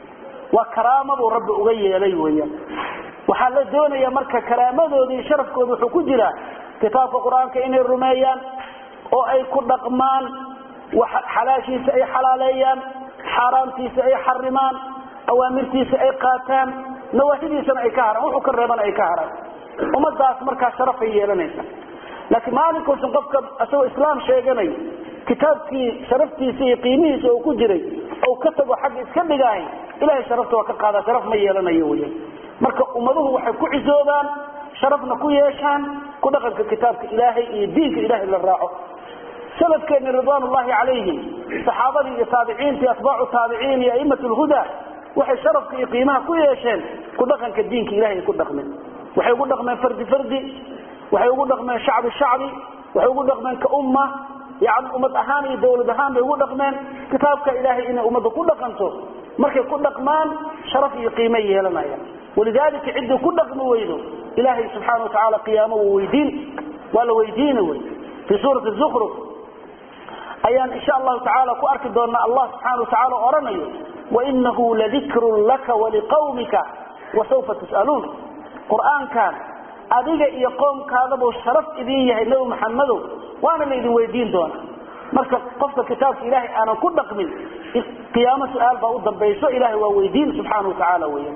وكرامة رب أغيي إليه وياه وحال دون يا مركا كرامة ذي شرف كودو كجرا كتاب القرآن كإني الرميان أو أي كل قمان وحلاشي سأي حلاليان حرامتي سأي حرمان أوامرتي سأي قاتان نواهدي سنة أي كهرة وحكر ريبان أي كهرة ومدى مركا شرفي يلنيسا لكن مالك وسنقفك أسوى إسلام شيئا كتابكي شرفتي سي قيميه سي وكجري أو كتب حق إسكبقاي إلهي شرفته وكقى هذا شرف ميلنا يوجد مركا أمضوه وحكو عزوبان شرفنا كو يشان كو دقلك كتابك إلهي دينك إلهي للراعه سلف كان رضوان الله عليهم صحابة التابعين في أتباع التابعين يا أئمة الهدى waxay sharafka iyo qiimaha ku yeesheen ku dhaqanka diinka Ilaahay ku dhaqmeen waxay ugu dhaqmeen fardi fardi waxay ugu dhaqmeen shacbi shacbi waxay ugu dhaqmeen ka umma yaani ummad ahaan iyo dawlad ahaan bay ugu dhaqmeen kitaabka Ilaahay in ummadda ku dhaqanto markay ku dhaqmaan sharaf iyo qiimo yeelanaya walidaalika cid ku dhaqmo weydo Ilaahay subhanahu wa ta'ala qiyaamahu weydiin wala weydiin way fi suurati az-zukhruf ayaan insha Allah ta'ala ku arki doona Allah subhanahu wa ta'ala oranayo وإنه لذكر لك ولقومك وسوف تسألون قرآن كان أديك يقوم كذب والشرف إذيه إنه محمد وأنا اللي إذن ويدين دون مركب قفت كتاب إلهي أنا كل نقمل قيامة سؤال فأوضا بيسو إلهي وويدين سبحانه وتعالى ويا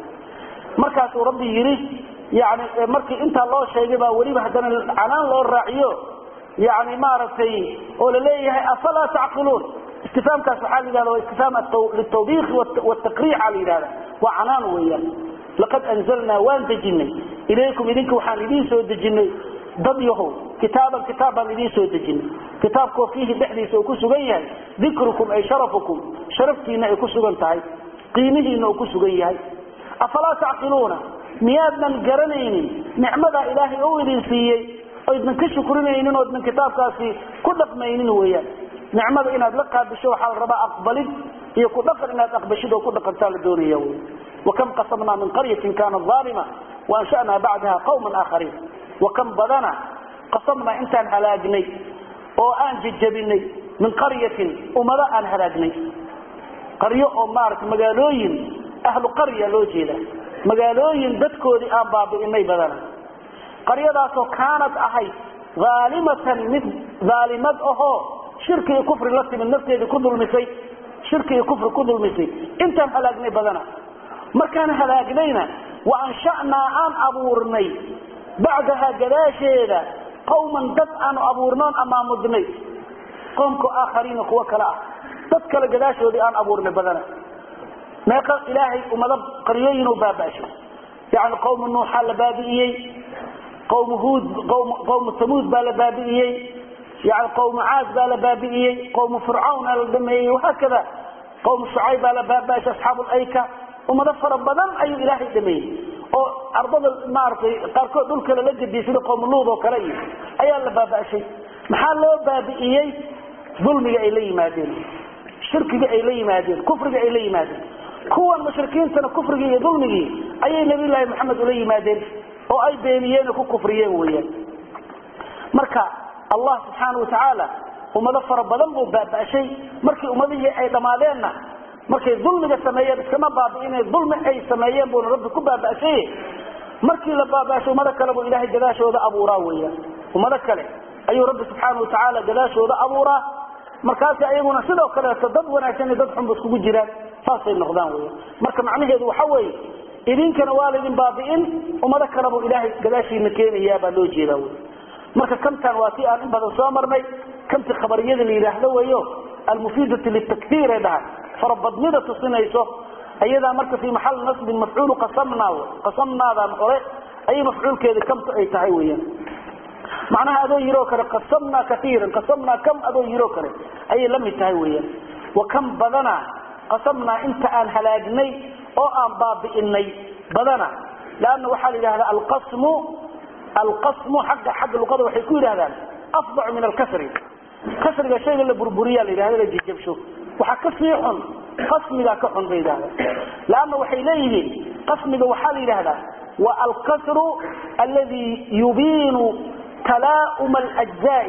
مركب ربي يريد يعني مركب انت الله شيء وليبه هدنا العنان الله الراعيه يعني مارتي ولا ليه أفلا تعقلون استفهام كسحال هذا واستفهام للتوبيخ والتقريع على هذا وعنان وياه لقد أنزلنا وان دجني إليكم إذنك وحالدين سوى دجني ضبيه كتابا كتابا لدين سوى دجني كتابكم فيه بحدي سوى كسوغيا ذكركم أي شرفكم شرفتينا أي كسوغنتهي قيمهنا أي كسوغيا أفلا تعقلون ميادنا القرنين نعمة إلهي أولين فيه أيضا كشكرين أيضا كتاب كاسي كل قمين وياه نعمة إن أدلقها بشو حال ربا أقبلت هي كل دقر إن أقبشده وكل قتال الدنيا وكم قسمنا من قرية كانت ظالمة وأنشأنا بعدها قوما آخرين وكم بدنا قسمنا إنسان هلاجني وأن ججبني من قرية أمراء هلاجني قرية أمارك مقالوين أهل قرية لوجيلة مقالوين دتكو دي آن باب إني بدنا قرية داسو كانت أحي ظالمة مثل ظالمة أهو شركي كفر لطي من نفسه دي كذل المسي شركي كفر كذل المسي انت هلاقني بدنا ما كان هلاقنينا وأنشأنا عن أبورني بعدها قلاشيدا قوما دفعا أبورنان أمام الدني قومك آخرين كوكلا تذكر قلاشي ودي أن أبورني بدنا ما يقول إلهي ومضب قريين وباباشي يعني قوم النوح لبابئيي قوم هود قوم, قوم ثمود بالبابئيي يعني قوم عاد بالبابئيي قوم فرعون الدمي وهكذا قوم شعيب بالباباش أصحاب الأيكة ومضفر بدن أي إلهي دمي أو أرض المعرفة قاركو دول كلا لجد يسير قوم اللوض وكلي أي الباباشي محل له بابئيي ظلمي إليه مادين شركي إليه مادين كفري إليه مادين كوا المشركين سنة كفري ظلمي أي نبي الله محمد إليه مادين أو أي بينيين وكو كفريين ويا مركا الله سبحانه وتعالى ومضفر بدن بو باباشي مركي أمضيه أي دمالينا markay dulmiga sameeyeen iskama baabiinay dulmi ay sameeyeen buu rabbi ku baabaashay markii la baabaasho umada kale buu ilaahay gadaashooda abuuraa weeyaan umada kale ayuu rabbi subhanahu wa ta'ala gadaashooda abuuraa markaas ayaguna sidoo kale dad wanaagsan dad xun isku jiraan faasay noqdaan weeyaan marka macnaheedu waxa weeye idinkana waalidin baabiin umada kale buu ilaahay gadaashiina keenayaa baa loo jeedaa weeyaan marka kamtan waa si aan in badan soo marnay kamti khabariyada la yiraahdo weeyo المفيدة للتكثير ده فربضمدة تصنيسه أيضا مركز في محل نصب مفعول قسمنا قسمنا ذا مقرأ أي مفعول كذا كم أي تعويا معناها أدو يروكر قسمنا كثيرا قسمنا كم أدو يروكر أي لم يتعويا وكم بدنا قسمنا انت أن هلاجني أو أن باب إني بدنا لأنه وحال هذا القسم القسم حق حق اللغة وحيكون هذا أفضع من الكسر كسر الشيء اللي بربوريا اللي هذا اللي يجيبشوا وحكسي حن قسم ذا كحن بيد هذا لأنه وحيليه قسم ذا وحال هذا والكسر الذي يبين تلاؤم الأجزاء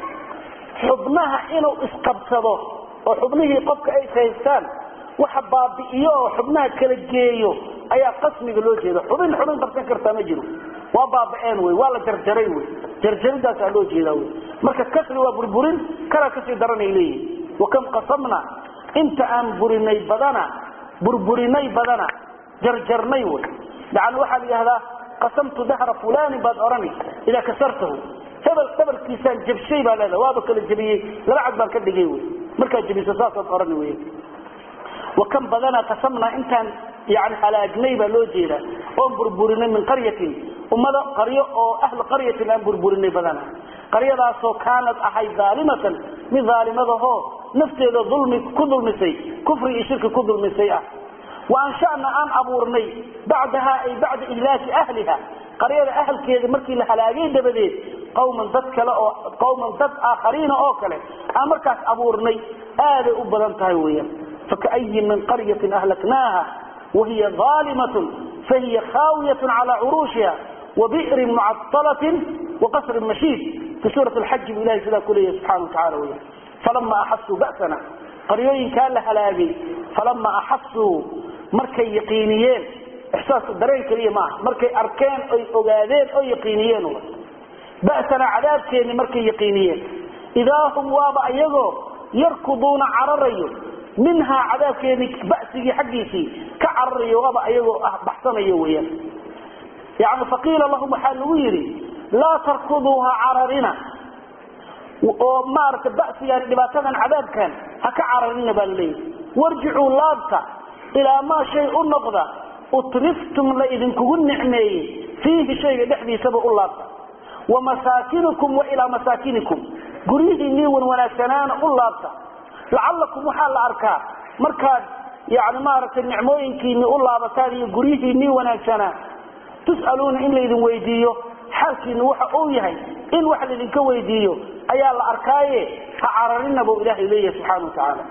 حضنها إنه اسقبصده وحضنه قبك أي سيستان وحباب إياه وحضنها كالجيو أي قسم ذا هذا حضن حضن تفكر تمجره وباب أنوي ولا جرجريوي جرجري ذا سألوجي ذوي مركز كسر وبربرين كلا كسر درني إليه وكم قسمنا انت أن بريني بدنا بربريني بدنا جرجرني وي لعل واحد هذا قسمت دهر فلان بعد أراني إذا كسرته تبل تبل كيسان جب شيء بهذا وابك الجبيه لا عاد بان كدجيوي مركز جبيه ساسا أراني وي وكم بدنا قسمنا انت يعني على جنيبه لوجيده او بربريني من قريه وماذا قريه او اهل قريه الان بربريني بدنا قريه داسو كانت احي ظالمه من ظالمته نفسه ظلم كظلمسي كفر شرك كظلمسي وانشانا ان ابورني بعدها اي بعد اهلاك اهلها قريه اهل كيد markii la halaagay dabadeed qowman dad kale oo qowman dad aakhariin oo kale amarkaas abuurnay aad u badan tahay weeyaan فكأي من قرية أهلكناها وهي ظالمة فهي خاوية على عروشها وبئر معطلة وقصر مشيد في سورة الحج بإله سلا كلية سبحانه وتعالى ويه. فلما أحسوا بأسنا قريين كان لها لاقي فلما أحسوا مركي يقينيين إحساس الدرين كلية معه مركي أركان أو أقادين أو يقينيين بأسنا عذاب كيني مركي يقينيين إذا هم وابع يقو يركضون عرريو منها عذاب كيني بأسي حقيسي كعرريو وابع يقو بحثنا يويا يعني فقيل اللهم حلويري لا تركضوها عررنا oo maarta ba'sigan dhibaatadan cadaabkan ha ka cararina balay warji'u laabta ila ma shay u noqda utriftum la idinkugu nicmeeyay fihi shayga dhexdiisaba u laabta wa masaakinukum wa ila masaakinikum guriyihii wan wanaagsanaan u laabta la'allakum waxa la arkaa markaad yaani maarta nicmooyinkiina u laabataan iyo guriyihii wanaagsanaan tus'aluuna in la idin weydiiyo xalkiina waxa uu yahay in wax la idinka weydiiyo ayaa la arkaaye ha cararina buu ilaahay leeyahay subhanahu wa ta'ala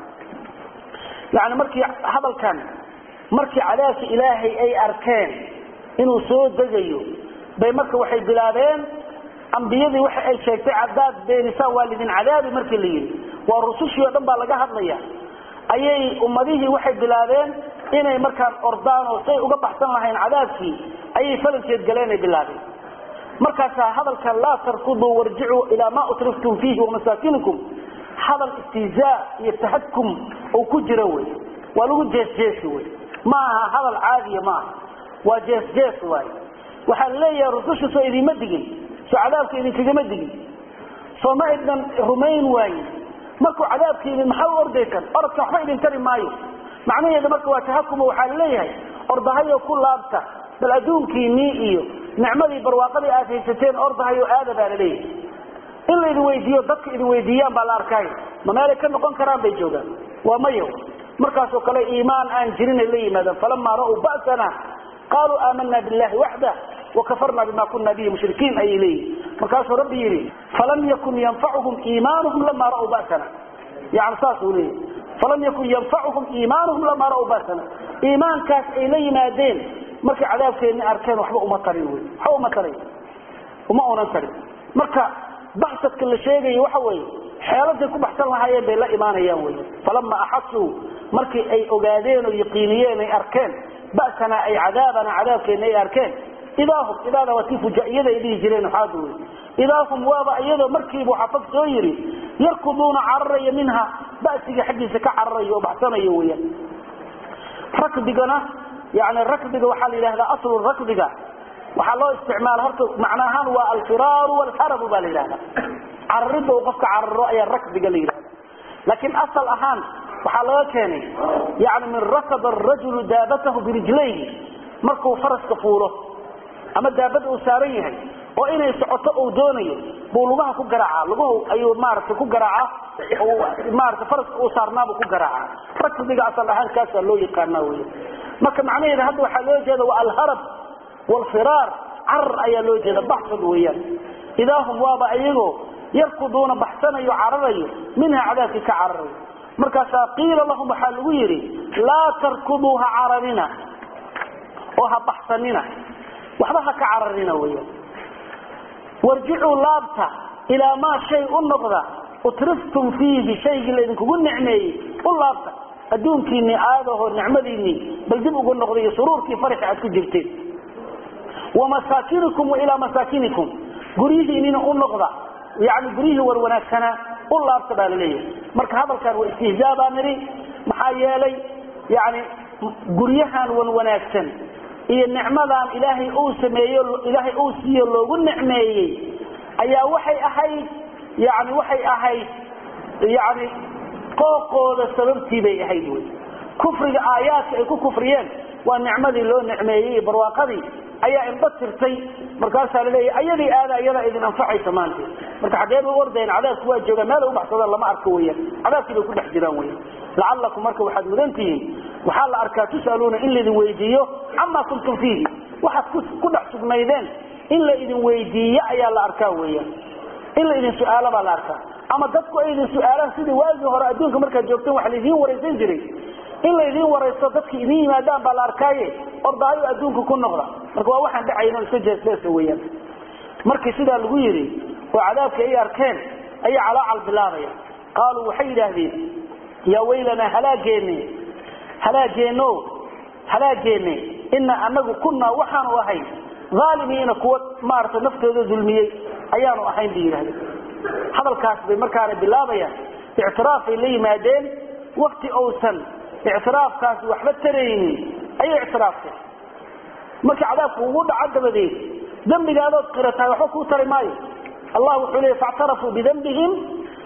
yaani markii hadalkan markii cadaabka ilaahay ay arkeen inuu soo degayo bay marka waxay bilaabeen ambiyadii waxa ay sheegtay cadaab beenisa waalidin cadaabi markii la yiri waa rusushii oo dhan baa laga hadlaya ayay ummadihii waxay bilaabeen inay markaan ordaan oo say uga baxsan lahayn cadaabkii ayay falankeed galeen bilaabeen markaas hadalka la tarkudu warji'u ila ma utriftum fihi wa masakinukum hadal istizaa iyo tahakkum oo ku jira way waa lagu jeesjeesi way ma aha hadal caadi ma waa jeesjees way waxa leeyahay rusushu soo idima digin soo cadaabka idin kaga digin soo ma idan rumayn way markuu cadaabkiina maxaa ordaysan orodka waxba idin tari maayo macnaheedu marka waa tahakkum waxa leeyahay ordahayo ku laabta bal adduunkiini iyo nicmadii barwaaqadii aad haysateen ordahayo aada baa leeyahay in la idin weydiiyo dadka idin weydiiyaan baa la arkay ma meel ka noqon karaan bay joogaan waa mayo markaas oo kale iimaan aan jirin la yimaadaan falamma ra'u ba'sana qalu amanna billahi wahda wa kafarna bima kunna bihi mushrikeen ay ilayhi markaas rabbi yiri falam yakun yanfa'uhum iimanuhum lamma ra'u ba'sana yani saasu leeyahay falam yakun yanfa'uhum iimanuhum lamma ra'u ba'sana iimaankaas ay la yimaadeen markii cadaabkeena arkeen waxba uma tarin way waxa uma tarin uma onan tarin marka baxsadka la sheegay waxa way xeelada ku baxsan lahaayeen bay la iimaanayaan way falamma ahassu markii ay ogaadeen oo yaqiiniyeen ay arkeen ba'sana ay cadaabana cadaabkeena ay arkeen idahum idada watifu jaiyada idii jireen xaadu idahum waaba iyadoo markii buu xafad soo yiri yarkuduna carraya minha ba'siga xaqiisa ka carrayo baxsanayo way rakbigana يعني الركض وحال إلى هذا أصل الركض وحال استعمال هرت معناها هو الفرار والهرب بالإله عرض وقفك على الرأي الركض قليل لكن أصل أهان وحال كان يعني من ركض الرجل دابته برجليه مركو فرس كفوره أما دابته ساريه وإن يسعطه دونيه بولغها كجرعة لغه أيوة مارس كجرعة ومارس فرس وصارناه كجرعة ركض أصل أهان كاسر لو يقارناه marka macnaheedu hadda waxa loo jeedo waa al-harab wal firar ar ayaa loo jeedo baxsad weeyaan idahum waaba ayago yarkuduna baxsanayo cararayo minha cadaabki ka cararayo marka saaqila lahum waxa lagu yiri la tarkuduha cararina oo ha baxsanina waxba ha ka cararina weeyaan warji'u laabta ila ma shay u noqda utriftum fihi shayga idinku nicmeeyay u laabta adduunkiini aadaho nicmadiini bal dib ugu noqday sururkii farxi aad ku jirteen wa masaakinukum wa ila masakinikum gurihiina u noqda yaani gurihi war wanaagsana u laabta baa leeyahay marka hadalkan waa istihzaaba nari maxaa yeelay yaani guriyahan wan wanaagsan iyo nicmadan ilaahay uu sameeyo ilaahay uu siiyo loogu nicmeeyay ayaa waxay ahayd yaani waxay ahayd yaani qooqooda sababtii bay ahayd way kufriga aayaadka ay ku kufriyeen waa nicmadii loo nicmeeyay barwaaqadii ayaa inbatirtay markaas la leeyahay ayadii aada ayada idin anfacaysa maanta marka xageed u ordeen cadaabku waa jooga meel u baxsada lama arko weeyaan cadaabkii bay ku dhex jiraan weeyaan la'allakum marka waxaad mudantiin waxa la arkaa tusaluuna in la idin weydiiyo amma kuntum fihi waxaad ku dhex sugnaydeen in la idin weydiiyo ayaa la arkaa weeyaan in la idin su'aalo baa la arkaa ama dadku ay idin su'aalaan sidii waagi hore adduunka marka joogteen wax la idin wareysan jiray in la idin wareysto dadkii idin yimaadaan baa la arkaaye ordaayo adduunka ku noqda marka waa waxaan dhacayno iska jeesjees weeyaan markii sida lagu yiri oo cadaabka ay arkeen ay calaacal bilaabaya qaaluu waxay yiraahdeen ya waylana halaageeni halaageeno halaageeni inna anagu kunna waxaan u ahay zaalimiina kuwa maarta naftooda dulmiyay ayaanu ahayn diirahday hadalkaas bay markaana bilaabayaan i'tiraaf ay leeyimaadeen waqti awsan i'tiraafkaas waxba taraynin ay i'tiraafeen marka cadaabku ugu dhaca dabadeed dambigaada qirataa waxa ku taray maayo allah wuxuu leeyahay fa'tarafu bi dhanbihim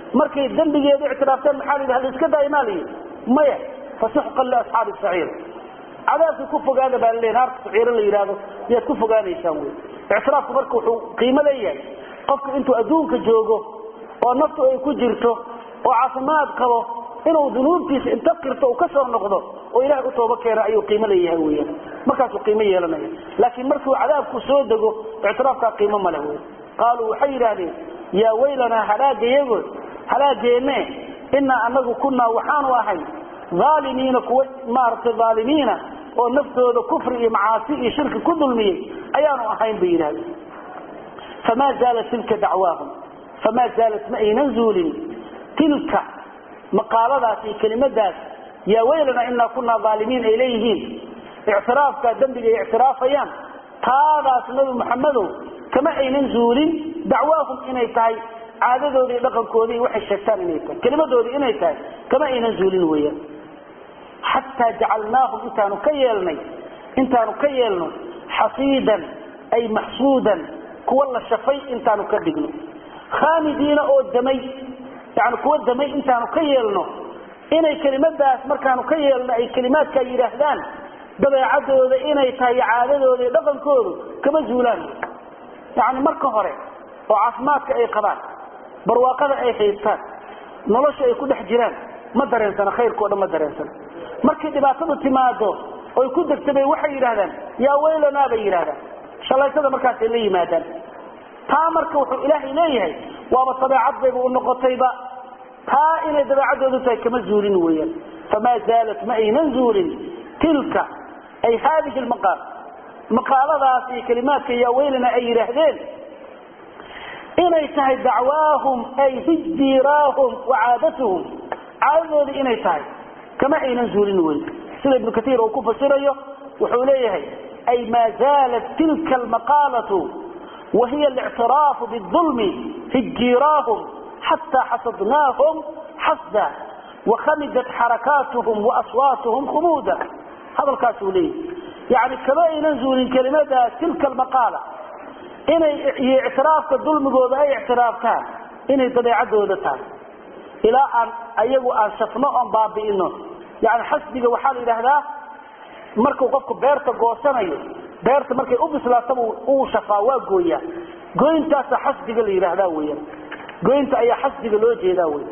markay dambigeeda ictiraaftaan maxaa yidhahda iska daa'imaa la yidhi maya fasuxqan liasxaabi saciir cadaabka ku fogaada baa laleeyahay naarta saciiro la yidhaahdo yaad ku fogaanaysaan wey ictiraafku marka wuxuu qiimo leeyahay qofka intuu adduunka joogo oo naftu ay ku jirto oo caafimaad qabo inuu dunuubtiisa inta qirto uu ka soo noqdo oo ilaahay u tooba keena ayuu qiimo leeyahay weeyaan markaasuu qiimo yeelanaya laakiin markuu cadaabku soo dego ictiraafkaa qiimo ma leh wey qaaluu waxay yidhaahdeen yaa weylanaa halaagayagood halaageenne inaa anagu kunaa waxaanu ahay aalimiina kuwa maaragtay aalimiina oo naftooda kufri iyo macaasi iyo shirki ku dulmiyey ayaanu ahayn bay yidhahdeen famaa zaalat tilka dacwaahum famaa zaalat ma aynan zuulin tilka maqaaladaas iyo kelimadaas yaa weylana inaa kunaa aalimiin ay leeyihiin ictiraafkaa dembiga ay ictiraafayaan taadaas nabi maxamedow kama aynan zuulin dacwaahum inay tahay caadadoodii dhaqankoodii waxay sheegtaan inay tahay kelimadoodii inay tahay kama aynan zuulin weeyaan xataa jacalnaahum intaanu ka yeelnay intaanu ka yeelno xasiidan ay maxsuudan kuwa la shafay intaanu ka dhigno khaamidiina oo damay yani kuwa damay intaanu ka yeelno inay kelimadaas markaanu ka yeelno ay kelimaadkaa yidhaahdaan dabeecadooda inay tahay caadadooda iyo dhaqankoodu kama zuulaan yani marka hore oo caafimaadka ay qabaan barwaaqada ay haystaan nolosha ay ku dhex jiraan ma dareensana khayrkoo dhan ma dareensana markay dhibaatadu timaado oy ku degtabay waxay yidhahdaan yaa weylanaa bay yidhahdaan shalaytada markaasay la yimaadaan taa marka wuxuu ilaahay leeyahay waaba dabeecad bayba u noqotayba taa inay dabeecadoodu tahay kama zuulin weeyaan famaa zaalat ma aynan zuulin tilka ay haadihi lmaqaal maqaaladaas iyo kelimaadka yaa weylana ay yidhaahdeen inay tahay dacwaahum ay hijiraahum wa caadatuhum caadadoodii inay tahay kama aynan zuulin wey sida ibnu katiir uu ku fasirayo wuxuu leeyahay ay maa zaalat tilka almaqaalatu wahiya alictiraafu biulmi hijiraahum xataa xasadnaahum xasda wakhamidat xarakaatuhum waaswaatuhum khumuuda hadalkaasuu leeyahay yani kama aynan zuulin kelimadaas tilka almaqaala inay iyo ictiraafka dulmigooda ay ictiraaftaan inay dabeecadooda tahay ilaa aan ayagu aan shafno oon baabi'ino yani xasdiga waxaa la yidhaahdaa markuu qofku beerta goosanayo beerta markay u bislaataba uu shafaa waa gooyaa gooyintaasa xasdiga la yidhaahdaa weyaan gooyinta ayaa xasdiga loo jeedaa wey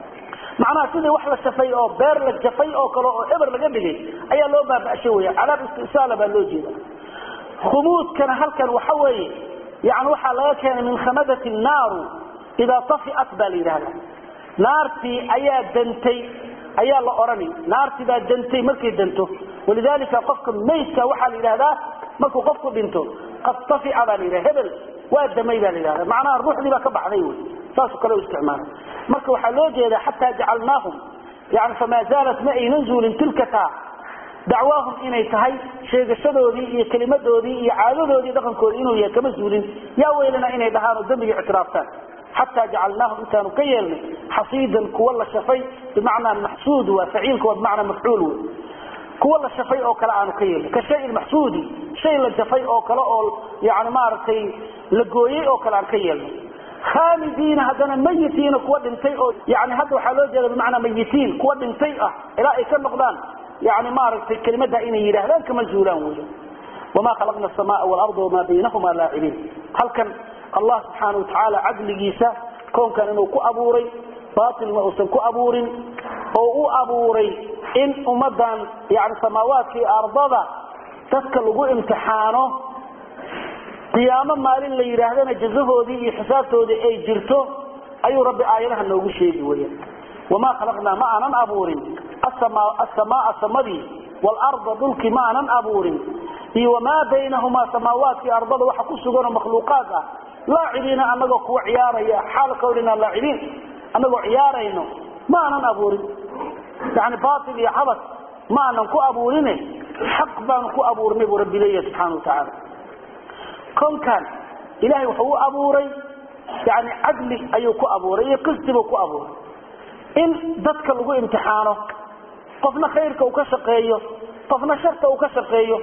macnaha sidii wax la shafay oo beer la jafay oo kale oo eber laga dhigay ayaa loo baaba'shay weya cadaab istisaala baa loo jeeda khumuudkana halkan waxa weeye yani waxaa laga keenay min khamadati naaru idaa tafiat baa la yidhahdaa naartii ayaa dantay ayaa la odhani naartii baa dantay markay danto walidaalika qofka maydka waxaa la yidhahdaa markuu qofku dhinto qad tafica baa la yidhahda hebel waa damay baa la yidhahda macnaha ruuxdii baa ka baxday wey saasoo kale u isticmaala marka waxaa loo jeedaa xataa jacalnaahum yani famaa zaalat ma aynan zuulin tilka taa dacwaahum inay tahay sheegashadoodii iyo kelimadoodii iyo caadadoodii dhaqankoodii inuu yahay kama zuulin yaa weylana inay dhahaan oo dambiga ictiraaftaan xataa jacalnaahum intaanu ka yeelnay xasiidan kuwa la shafay bimacnaa maxsuud waa faciilka waa bimacnaa mafcuul wey kuwa la shafay oo kale aanu ka yeelnay ka shay maxsuudi shay la jafay oo kale oo yani maaragtay la gooyey oo kale aan ka yeelnay khaamidiina haddana mayitiina kuwa dhintay oo yani hadda waxaa loo jeeda bimacnaa mayitiin kuwa dhintay ah ilaa ay ka noqdaan يعني ما رأيت الكلمة ده إنه يرهلان كما الزولان وجه وما خلقنا السماء والأرض وما بينهما لاعبين هل كان الله سبحانه وتعالى عدل جيسا كون كان إنه كو أبوري باطل ما أسن كو أبوري أو أبوري إن أمدان يعني سماوات في أرضها تسكلقوا امتحانه قياما مالين اللي يرهلان جزوه دي حسابته دي أي جرته أي ربي آيانها أنه شيء ويا وما خلقنا معنا أبوري السماء السماء السمدي والأرض ذلك معنا أبوري وما بينهما سماوات في أرضه وحكو سجون مخلوقات لاعبين أنه كو عياري حال قولنا لاعبين أنه عيارين معنا أبوري يعني باطل يا حبس معنا كو أبورين حق بان كو أبورني برب لي سبحانه وتعالى كون كان إلهي وحو أبوري يعني عدلي أيو كو أبوري قصدي كو أبوري إن ذاتك لغو امتحانه قفنا خيرك وكشقيه قفنا شرطه وكشقيه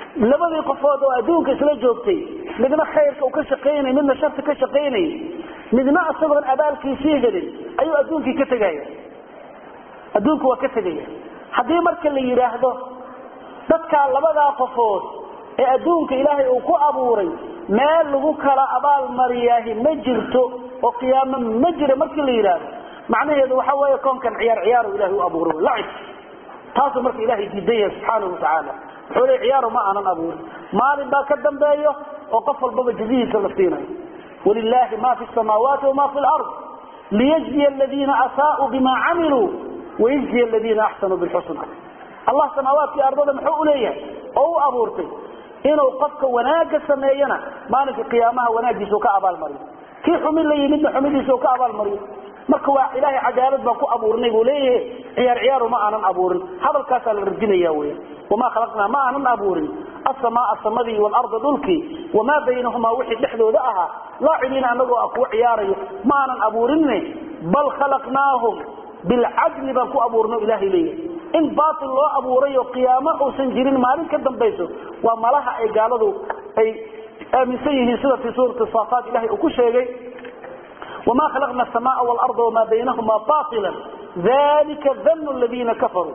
labadii qofood oo adduunka isla joogtay midna khayrka uu ka shaqeynay midna sharta ka shaqeynay midna asagoon abaalkiisii helin ayuu adduunkii ka tegaya adduunku waa ka tegaya haddii marka la yidhaahdo dadka labadaa qofood ee adduunka ilaahay uu ku abuuray meel lagu kala abaal mariyaahi ma jirto oo qiyaamo ma jiro markii la yidhaahdo macnaheedu waxa weeye koonkan ciyaar ciyaar ilaahay u abuuray lacib taasoo marka ilaahay diidaya subxaanahu watacaala wuxuu leeyahay ciyaaro ma aanan abuurin maalin baa ka dambeeyo oo qof walbaba jazihiisa la siinayo walillahi ma fi samaawaati wama fi lard liyajziya aladiina asaa'uu bima camiluu wayajziya aladiina axsanuu bilxusna allah samaawaadkii ardada muxuu u leeyahay oo u abuurtay inuu qofka wanaaga sameeyana maalinka qiyaamaha wanaagiisa ka abaalmariyo kii xumin la yimidna xumidiisa ka abaalmariyo marka waa ilaahay cadaalad baa ku abuurnay buu leeyahay ciyaar ciyaar ma aanan abuurin hadalkaas la radinaya weey wama khalaqna ma aanan abuurin as-samaa as-samadi wal arda dulki wama baynahuma wixii dhexdooda aha laacibina anagoo aku ciyaarayo ma aanan abuurin bal khalaqnaahum bil adl baan ku abuurno ilaahay leeyahay in baatil loo abuuray oo qiyaamo oo san jirin maalin ka dambayso waa malaha ay gaaladu ay aaminsan yihiin sida fi suurta safaat ilaahay uu ku sheegay وما خلقنا السماء والأرض وما بينهما باطلا ذلك ظن الذين كفروا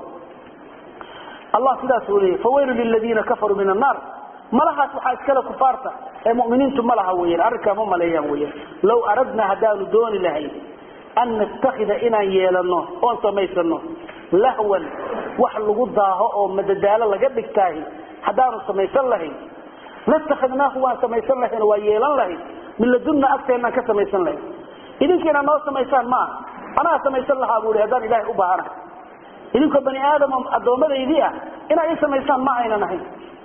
الله سلا سوري فويل للذين كفروا من النار ملها تحاسكال كفارتا المؤمنين ثم لها ويل أركا هم ليها ويل لو أردنا هدان دون لهي أن نتخذ إنا يلنه وانت ميسنه لهوا وحل قضاه أو مددالا لقبك تاهي هدان سميسن لهي نتخذناه وانت ميسن لهي ويلن لهي من لدنا أكثر أنك سميسن لهي idinkiina noo samaysaan ma ana samaysan lahaa buu leeyahay ilaahay u baahana idinka bani aadam adoomadeedii ah ina ay samaysaan ma ayna nahay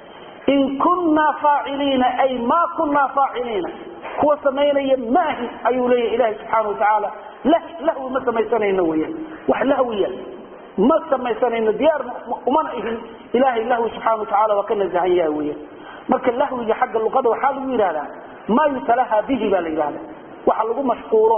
in kunna fa'ilina ay ma kunna fa'ilina kuwa sameynaya ma ahi ayuu leeyahay ilaahay subhanahu wa ta'ala la lahu ma samaysanayna weeyaan wax lahwiya ma samaysanayna diyaar uma ahin ilaahay lahu subhanahu wa ta'ala wa kana zahiya weeyaan marka lahwiga xagga luqada waxa lagu yiraahdaa ma yutalaha bihi bal yiraahdaa waxa lagu mashquulo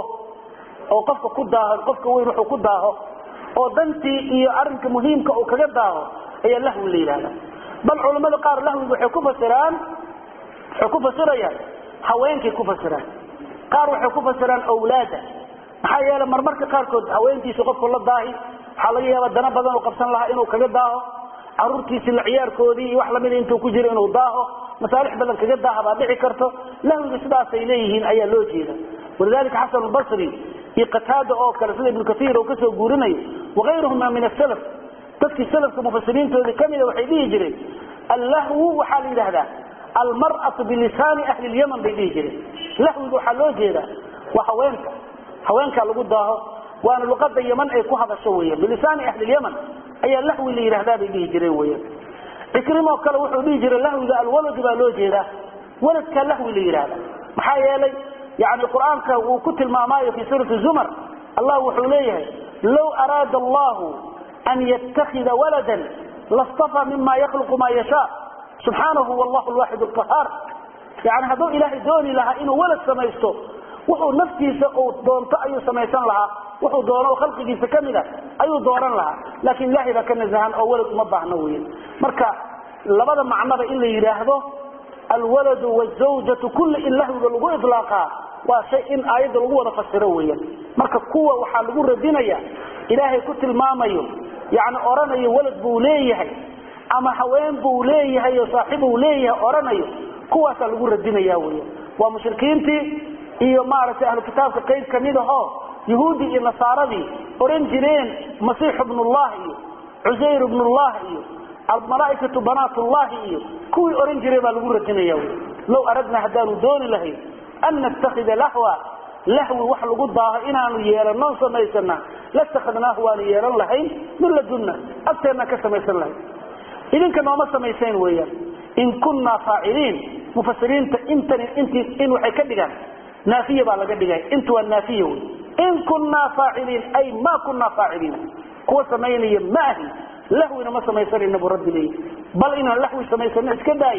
oo qofka ku daaho qofka weyn wuxuu ku daaho oo dantii iyo arinka muhiimka oo kaga daaho ayaa lahwi leeyahay bal culimada qaar lahwi waxay ku fasiraan waxay ku fasirayaan haweenkii ku fasiraan qaar waxay ku fasiraan awlaada maxaa yeelay marmarka qaar kood haweenkiisa qofka la daahi waxa laga yaabaa dana badan oo qabsan lahaa inuu kaga daaho carruurtiisa la ciyaarkoodii wax la mid intuu ku jiro inuu daaho masaalix badan kaga daaha baa dhici karto lahwiga sidaas ay leeyihiin ayaa loo jeeda walidaalika xasan al-basri iqtaada oo kale sida ibn kathir oo ka soo guurinayo waqeyrahuma min as-salaf dadkii salafka mufassiriintooda kamida waxay dhihi jireen al-lahwu waxa la yiraahdaa al-mar'atu bi lisan ahli al-yaman bay dhihi jireen lahwiga waxa loo jeeda waa haweenka haweenka lagu daaho waana luqada yaman ay ku hadasho weeyaan bi lisan ahli al-yaman ayaa lahwi la yiraahdaa bay dhihi jireen weeyaan ikrimo kale wuxuu dhihi jiray lahwiga al-walad baa loo jeeda waladka lahwi la yiraahdaa maxaa yeelay يعني القرآن وكتل ما مايه في سورة الزمر الله وحوليه لو أراد الله أن يتخذ ولدا لاصطفى مما يخلق ما يشاء سبحانه والله الواحد القهار يعني هذو إلهي دوني لها إنه ولد سميسته وحو نفسي سقو دونت أيو سميسان لها وحو دونه وخلقه سكمله أيو دوران لها لكن الله إذا كان زهان أو ولد مضع نوين مركا لبدا معنى إلا يراهده الولد والزوجة كل إله لغو إطلاقها وشيء آيات لغو ونفسرويا مركا قوة وحا لغو ردينيا إلهي كتل ماميو يعني أرانيو ولد بوليه أما حوين بوليه وصاحب بوليه أرانيو قوة لغو ردينيا ويا ومشركين تي إيو مارس أهل الكتاب كقيد كميدة هو يهودي إلى نصاردي أورنجرين مسيح ابن الله إيو عزير ابن الله إيو الملائكة بنات الله إيو كوي أورنجرين لغو ردينيا ويا لو أردنا هدانو دون لهي أن نتخذ لهوا لهو وحل قضاها إنا نيالا ننصى ميسنا لاتخذناه ونيالا لهين من لدنا أبتنا كسميسن لهين إذن كما مصى ميسين ويا إن كنا فاعلين مفسرين انت انت إن وحي كدقان نافية بعد كدقان انتوا النافية إن كنا فاعلين أي ما كنا فاعلين قوة سميني ماهي لهو إنا مصى ميسين إنه رد لي بل إنا لهو سميسن اسكداي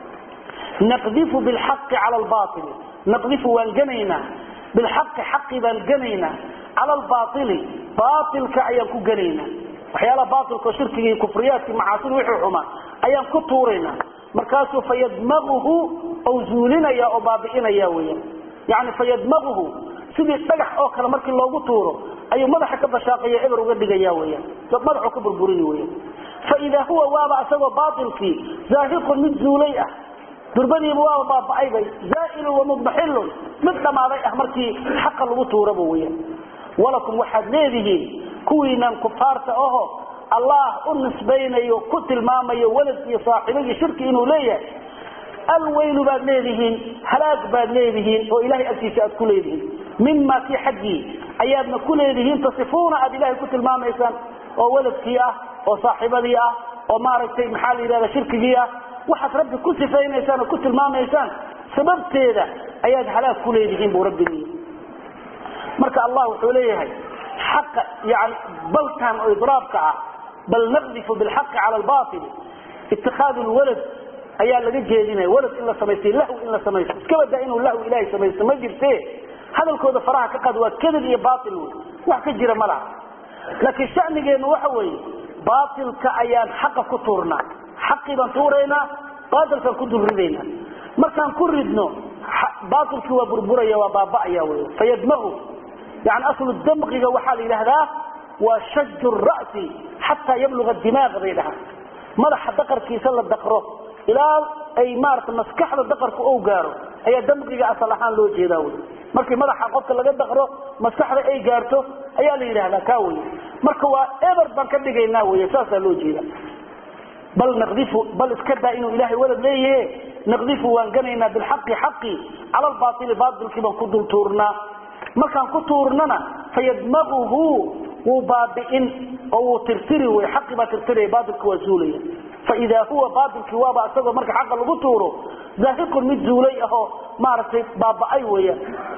نقذف بالحق على الباطل نقذف والجنينا بالحق حق والجنينا على الباطل باطل كأيام كجنينا وحيالا باطل كشركه كفريات معاصي وحوما أيام كطورنا مركاسه فيدمغه أو زولنا يا أبابئنا يا ويا يعني فيدمغه sidii dhagax oo kale markii loogu tuuro ayuu madaxa ka bashaaqaya eber uga dhigaya weeyaan dad madaxu ka burburin weeyaan fa idha huwa waaba asagoo baatilki zaahiqun mid zuulay ah durbadii waaba baabay bay zaa'il wa mudbahil mid dhamaaday ah markii xaq lagu tuurabo weeyaan walakum waxad leedihiin kuwiinan kufaarta oo Allah u nisbaynayo ku tilmaamayo walad iyo saaxiibigi shirki inuu leeyahay الويل بعد ليدهين هلاك بعد ليدهين وإلهي أكيسات كل ليدهين مما في حقي أيادنا كل ليدهين تصفون أبي الله كتل ما ميسان وولد فيها وصاحب ليها وماركتين محالي لها شرك ليها وحد ربي كل سفين ميسان وكتل ما ميسان سبب تيدا أياد هلاك كل ليدهين برب لي مرك الله حوليه حق يعني بلتان وإضرابك بل نقذف بالحق على الباطل اتخاذ الولد ayaa laga jeedinay walad in la sameeyay lahu in la sameeyay iska wada inuu lahu ilaahay sameeyay ma jirtee hadalkooda faraha ka qad waa kadib iyo baatil wax ka jira malaha laakiin shanigeenu waxa weeye baatilka ayaan xaq ku tuurna xaqiiban tuurayna baatilka ku dulridayna markaan ku ridno baatilku waa burburaya waa baabaya weeye fayadmahu yani aslu damqiga waxa la yiraahdaa waa shajju ar-ra'si hatta yablugha ad-dimagh baydaha madaxa daqarkiisa la daqro إلى أي مارت مسكحة الدقر كأو جاره أي دمقي أصلحان لو جداول مركي ماذا حققت لقد دقره مسكحة أي جارته أي اللي له كاوي مركوا إبر بنكدي جيناوي أساسا لو جدا بل نقذفه بل اسكبه إنه إلهي ولد ليه نقذفه وانجنينا بالحق حقي على الباطل باطل كما كنتم تورنا ما كان كتورنا فيدمغه وبابئن أو ترتري وحق ما ترتري باطل كوزولية فإذا هو باطل كوابا أساقه مركا حقا لغطوره زاهق متزولي أهو مارتي بابا أيوية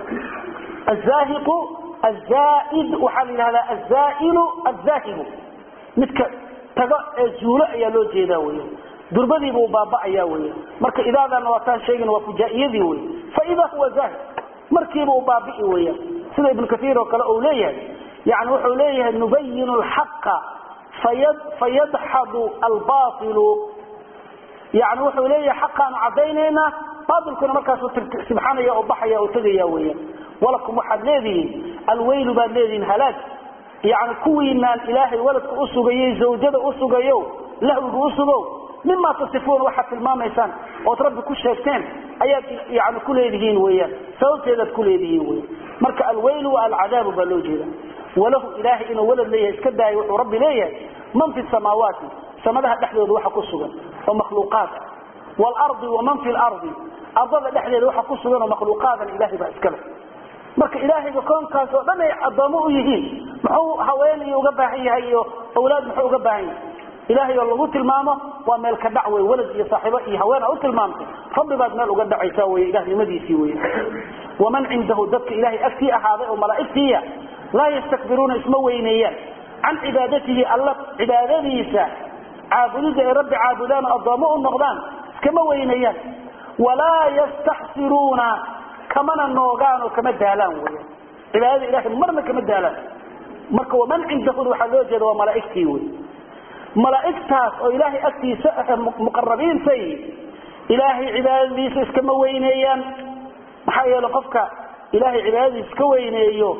الزاهق الزائد وحالي هذا الزائل الزاهب متك تقع الزولاء يلو جيداوية دربدي بو بابا أيوية مركا إذا ذا نواتان شيء وفجائي ذيوي فإذا هو زاهق مركي بو بابا أيوية سيدة ابن كثير وقال أوليه يعني وحوليه نبين الحق فيد فيدحض الباطل يعني وحوليه حقا عديننا باطل كنا مركز سبحانه يا أبحى يا أتغي ويا ولكم واحد الذي الويل بالذي هلاك يعني كوينا الإله ولد أسوغي زوجة أسوغي له أسوغي مما تصفون واحد في الماميسان وتربي كل شيئتين أيات يعني كل يدهين ويا سوف يدد كل يدهين ويا مركز الويل والعذاب بالوجه وله إله إنه ولد ليه اسكده ورب ليه من في السماوات سمدها دحدود waxa ku sugan oo makhluuqaad wal ardi wa man fi al ardi ardada dhaxdeeda waxa ku sugan oo makhluuqaadan ilaahay ba iskale marka ilaahay koonkaas oo dhan ay adamo u yihiin muxuu haweenay uga baahan yahay iyo awlaad muxuu uga baahan yahay ilaahay oo lagu tilmaamo waa meel ka dhacway walad iyo saaxiibo iyo haween u tilmaamtay rabbi baad meel uga dhacaysaa way ilaahay madiisi way waman indahu dadka ilaahay afti ahaaday oo malaa'iktiya لا يستكبرون اسمه وينيان عن عبادته الله عبادته عابدون رب عابدان الضماء النغضان كما وينيان ولا يستحسرون كما النوغان وكما الدالان عبادة إله مرنا كما الدالان مركا ومن عنده الوحلوجة وملائكته ملائكتها وإلهي أكتي مقربين سيء إلهي عبادته كما وينيان محايا لقفك إلهي عبادته كما وينيان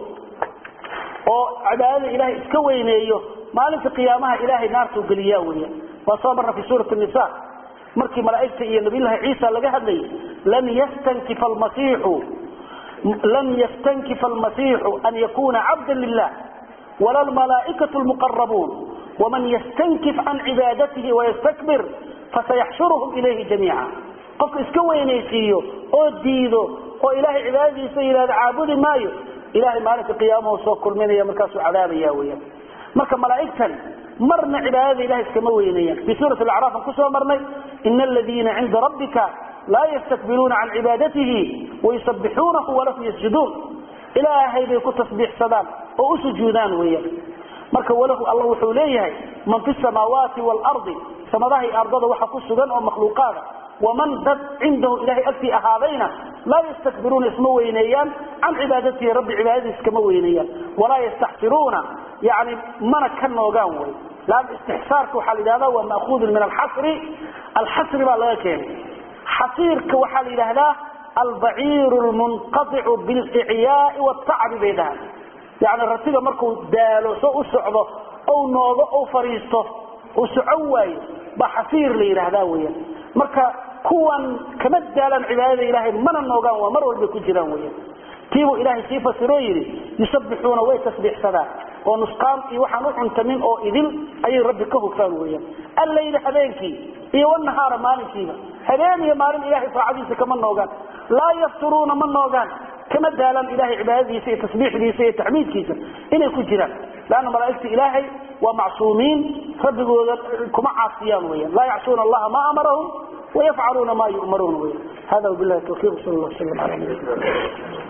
oo cibaadada ilaahay iska weyneeyo maalinta qiyaamaha ilaahay naartu galiyaa weeyo wasabarna fi suurat an-nisaa markii malaa'ikta iyo nabiga Ciisa laga hadlay lam yastankif al-masiih lam yastankif al-masiih an yakuna 'abdan lillah wala al-malaa'ikatu al-muqarrabun ومن يستنكف عن عبادته ويستكبر فسيحشرهم إليه جميعا قف iska weyneysiyo oo diido oo ilaahay cibaadadiisa ilaahay caabudi maayo إلهي مالك القيامة وصوك المنية مركز عذاب ياوية مركز ملائكة مرنا عبادة إلهي اسكموينية في سورة الأعراف انكسوا مرنا إن الذين عند ربك لا يستكبرون عن عبادته ويسبحونه ولهم يسجدون إلهي بيكون تصبيح صدام وأسجودان ويا مركز وله الله حوليه من في السماوات والأرض سمضاه أرضه وحكو السجان ومخلوقات ومن ذات عنده إلهي أكتي أهابينا لا يستكبرون اسموينيان عن عبادته رب عبادته اسكموينيان ولا يستحسرون يعني من كان وقاوي لأن استحسارك وحال هذا هو مأخوذ من الحصر الحصر بالله كان حصيرك وحال هذا البعير المنقطع بالإعياء والتعب بيدها يعني الرتيبة مركو دالو سو سعده أو نوضه أو فريسته وسعواي بحفير لي رهداوية مركا كوان كمد دالا عبادة إلهي من النوغان ومروا بكجران ويا تيبوا إلهي سيفة سرويري يسبحون ويتسبح سدا ونسقام إيوحا نوح تمين أو إذن أي رب كهو كانوا ويا الليل حبينكي إيو النهار مالكينا حبين يا مالين إلهي فعديس كمان نوغان لا يفترون من نوغان كما دالا إلهي عبادي سي تسبيح دي سي تعميد كيسا إنه كجران لأن ملائكة إلهي ومعصومين فبقوا كما عاصيان ويا لا يعصون الله ما أمرهم ويفعلون ما يؤمرون ويا هذا وبالله التوفيق صلى الله عليه وسلم على نبينا